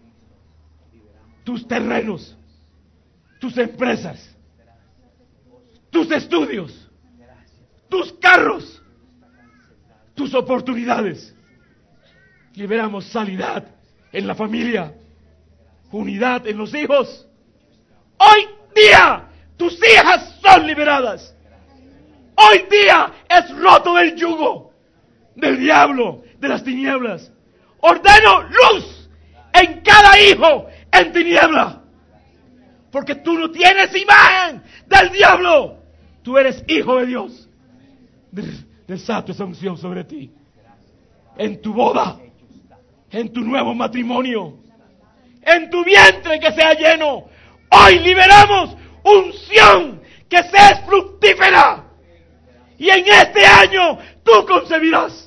tus terrenos, tus empresas, tus estudios, tus carros, tus oportunidades. Liberamos sanidad en la familia, unidad en los hijos. Hoy día tus hijas son liberadas. Hoy día es roto el yugo del diablo, de las tinieblas. Ordeno luz en cada hijo en tiniebla. Porque tú no tienes imagen del diablo. Tú eres hijo de Dios. Desato esa unción sobre ti. En tu boda, en tu nuevo matrimonio, en tu vientre que sea lleno. Hoy liberamos unción que sea fructífera. Y en este año tú concebirás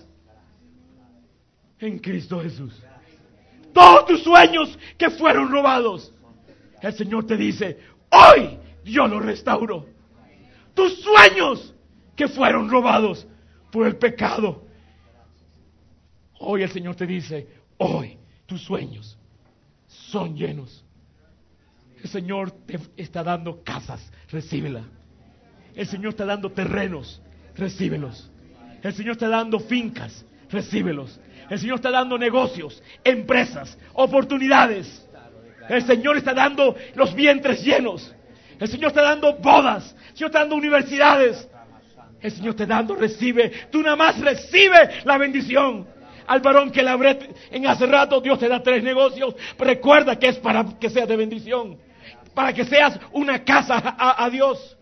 en Cristo Jesús. Todos tus sueños que fueron robados, el Señor te dice, hoy yo los restauro. Tus sueños que fueron robados por el pecado, hoy el Señor te dice, hoy tus sueños son llenos. El Señor te está dando casas, recíbela. El Señor está dando terrenos, recíbelos. El Señor está dando fincas, recíbelos. El Señor está dando negocios, empresas, oportunidades. El Señor está dando los vientres llenos. El Señor está dando bodas. El Señor está dando universidades. El Señor está dando, recibe. Tú nada más recibe la bendición. Al varón que le hablé en hace rato, Dios te da 3 negocios. Recuerda que es para que seas de bendición. Para que seas una casa a Dios.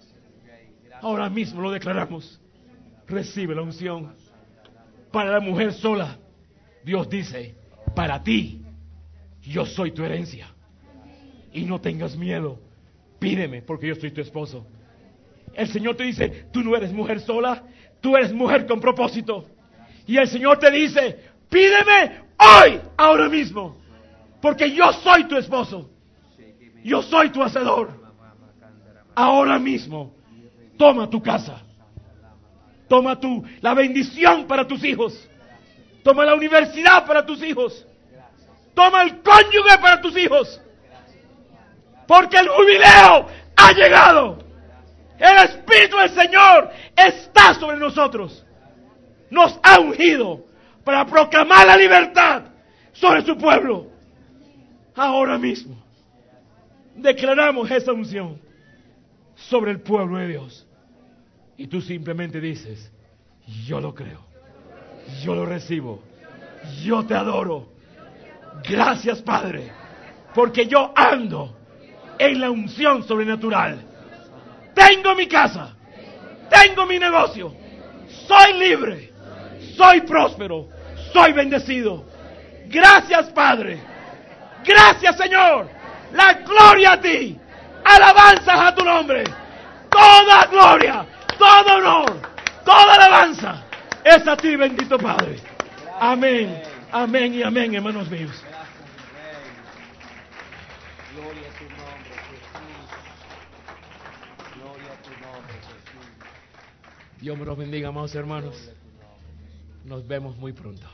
Ahora mismo lo declaramos. Recibe la unción. Para la mujer sola, Dios dice, para ti, yo soy tu herencia. Y no tengas miedo. Pídeme porque yo soy tu esposo. El Señor te dice, tú no eres mujer sola, tú eres mujer con propósito. Y el Señor te dice, pídeme hoy, ahora mismo, porque yo soy tu esposo. Yo soy tu hacedor. Ahora mismo, toma tu casa. Toma la bendición para tus hijos. Toma la universidad para tus hijos. Toma el cónyuge para tus hijos. Porque el jubileo ha llegado. El Espíritu del Señor está sobre nosotros. Nos ha ungido para proclamar la libertad sobre su pueblo. Ahora mismo declaramos esa unción sobre el pueblo de Dios. Y tú simplemente dices, yo lo creo, yo lo recibo, yo te adoro. Gracias, Padre, porque yo ando en la unción sobrenatural. Tengo mi casa, tengo mi negocio, soy libre, soy próspero, soy bendecido. Gracias, Padre. Gracias, Señor. La gloria a ti. Alabanzas a tu nombre. Toda gloria, todo honor, toda alabanza es a ti, bendito Padre. Amén, amén y amén, hermanos míos. Gloria a tu nombre, Jesús. Gloria a tu nombre, Jesús. Dios me los bendiga, amados hermanos. Nos vemos muy pronto.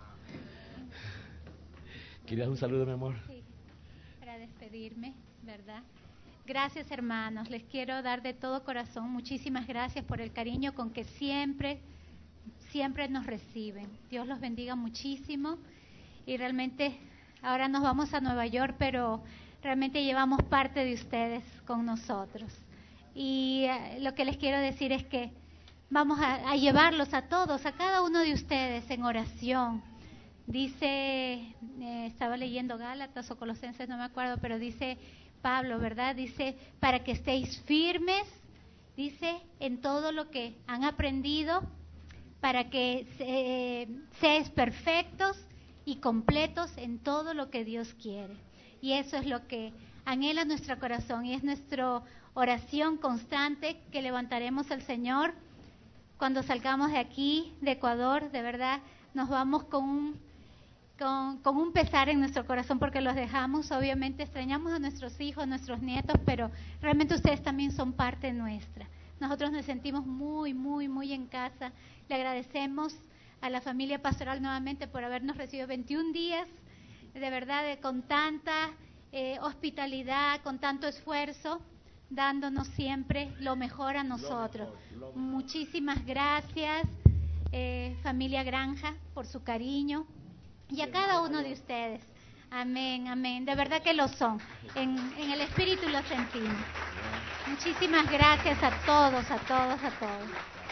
¿Quieres un saludo, mi amor? Sí, para despedirme, ¿verdad? Gracias, hermanos. Les quiero dar de todo corazón muchísimas gracias por el cariño con que siempre nos reciben. Dios los bendiga muchísimo. Y realmente ahora nos vamos a Nueva York, pero realmente llevamos parte de ustedes con nosotros. Y lo que les quiero decir es que vamos a llevarlos a todos, a cada uno de ustedes en oración. Dice, estaba leyendo Gálatas o Colosenses, no me acuerdo, pero dice Pablo, ¿verdad? Dice, para que estéis firmes, dice, en todo lo que han aprendido, para que seáis perfectos y completos en todo lo que Dios quiere. Y eso es lo que anhela nuestro corazón y es nuestra oración constante que levantaremos al Señor cuando salgamos de aquí, de Ecuador. De verdad, nos vamos con un pesar en nuestro corazón porque los dejamos. Obviamente extrañamos a nuestros hijos, a nuestros nietos, pero realmente ustedes también son parte nuestra. Nosotros nos sentimos muy, muy, muy en casa. Le agradecemos a la familia pastoral nuevamente por habernos recibido 21 días, de verdad, con tanta hospitalidad, con tanto esfuerzo, dándonos siempre lo mejor a nosotros. Lo mejor. Muchísimas gracias, familia Granja, por su cariño, y a cada uno de ustedes. Amén, amén. De verdad que lo son. En el espíritu lo sentimos. Muchísimas gracias a todos, a todos, a todos.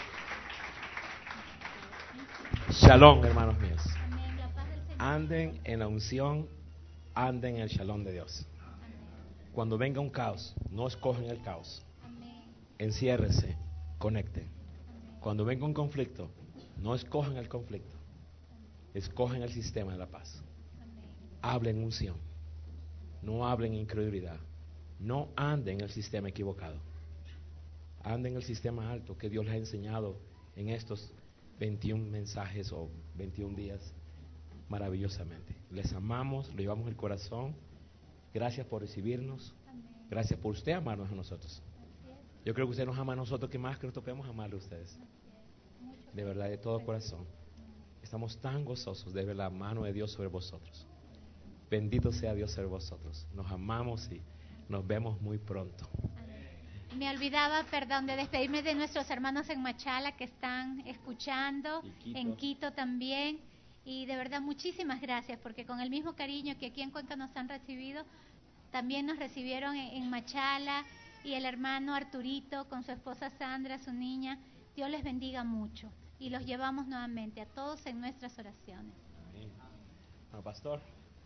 Shalom, hermanos míos. Amén. La paz del Señor. Anden en la unción, anden en el shalom de Dios. Amén. Cuando venga un caos, no escogen el caos. Amén. Enciérrese, conecten. Amén. Cuando venga un conflicto, no escogen el conflicto. Escogen el sistema de la paz. Amén. Hablen unción. No hablen incredulidad. No anden en el sistema equivocado. Anden en el sistema alto que Dios les ha enseñado en estos 21 mensajes o 21 días maravillosamente. Les amamos, lo llevamos en el corazón. Gracias por recibirnos. Amén. Gracias por usted amarnos a nosotros. Yo creo que usted nos ama a nosotros, que más que nosotros podemos amarle a ustedes. De verdad, de todo corazón. Estamos tan gozosos de ver la mano de Dios sobre vosotros. Bendito sea Dios sobre vosotros. Nos amamos y nos vemos muy pronto. Me olvidaba, perdón, de despedirme de nuestros hermanos en Machala que están escuchando, en Quito también. Y de verdad, muchísimas gracias, porque con el mismo cariño que aquí en Cuenca nos han recibido, también nos recibieron en Machala, y el hermano Arturito con su esposa Sandra, su niña. Dios les bendiga mucho. Y los llevamos nuevamente a todos en nuestras oraciones. Amén. Pastor.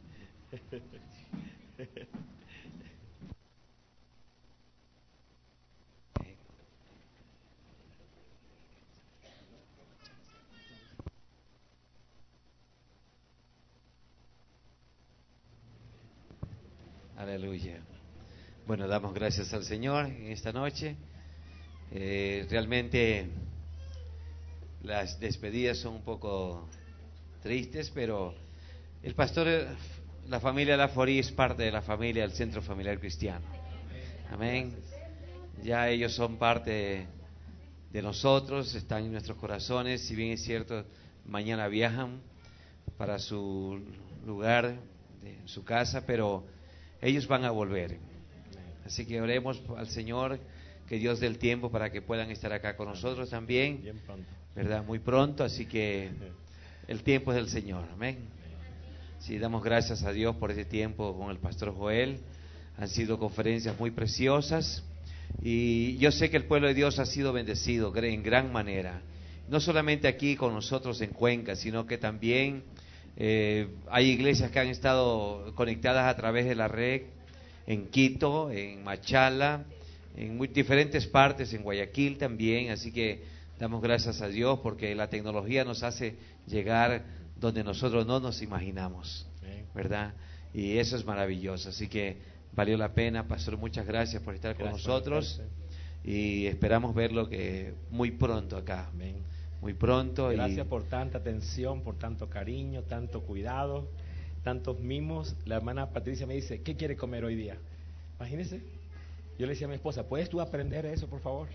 Aleluya. Bueno, damos gracias al Señor en esta noche. Realmente las despedidas son un poco tristes, pero el pastor, la familia Laforí es parte de la familia del Centro Familiar Cristiano. Amén. Ya ellos son parte de nosotros, están en nuestros corazones. Si bien es cierto, mañana viajan para su lugar, su casa, pero ellos van a volver. Así que oremos al Señor que Dios dé el tiempo para que puedan estar acá con nosotros también, Bien pronto. ¿verdad? Muy pronto, así que el tiempo es del Señor. Amén. Sí, damos gracias a Dios por este tiempo con el pastor Joel. Han sido conferencias muy preciosas y yo sé que el pueblo de Dios ha sido bendecido en gran manera. No solamente aquí con nosotros en Cuenca, sino que también hay iglesias que han estado conectadas a través de la red en Quito, en Machala, en muy diferentes partes, en Guayaquil también. Así que damos gracias a Dios porque la tecnología nos hace llegar donde nosotros no nos imaginamos, ¿verdad? Y eso es maravilloso. Así que valió la pena, pastor. Muchas gracias por estar con nosotros y esperamos verlo muy pronto acá. Amén. Muy pronto. Gracias por tanta atención, por tanto cariño, tanto cuidado, tantos mimos. La hermana Patricia me dice, ¿qué quiere comer hoy día? Imagínense. Yo le decía a mi esposa, ¿puedes tú aprender eso, por favor?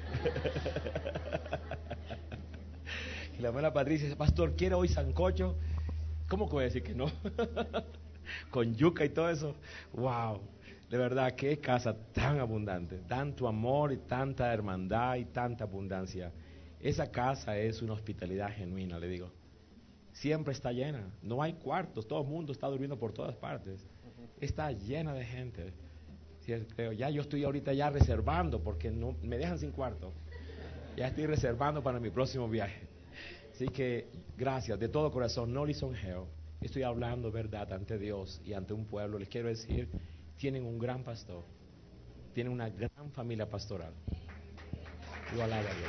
Y la hermana Patricia dice, pastor, ¿quiere hoy sancocho? ¿Cómo que voy a decir que no? Con yuca y todo eso. ¡Wow! De verdad, qué casa tan abundante. Tanto amor y tanta hermandad y tanta abundancia. Esa casa es una hospitalidad genuina, le digo. Siempre está llena. No hay cuartos. Todo el mundo está durmiendo por todas partes. Está llena de gente. Sí, creo. Ya yo estoy ahorita ya reservando porque no me dejan sin cuarto. Ya estoy reservando para mi próximo viaje. Así que gracias de todo corazón, no lisonjeo. Estoy hablando verdad ante Dios y ante un pueblo. Les quiero decir, tienen un gran pastor, tienen una gran familia pastoral. Yo alabo a Dios.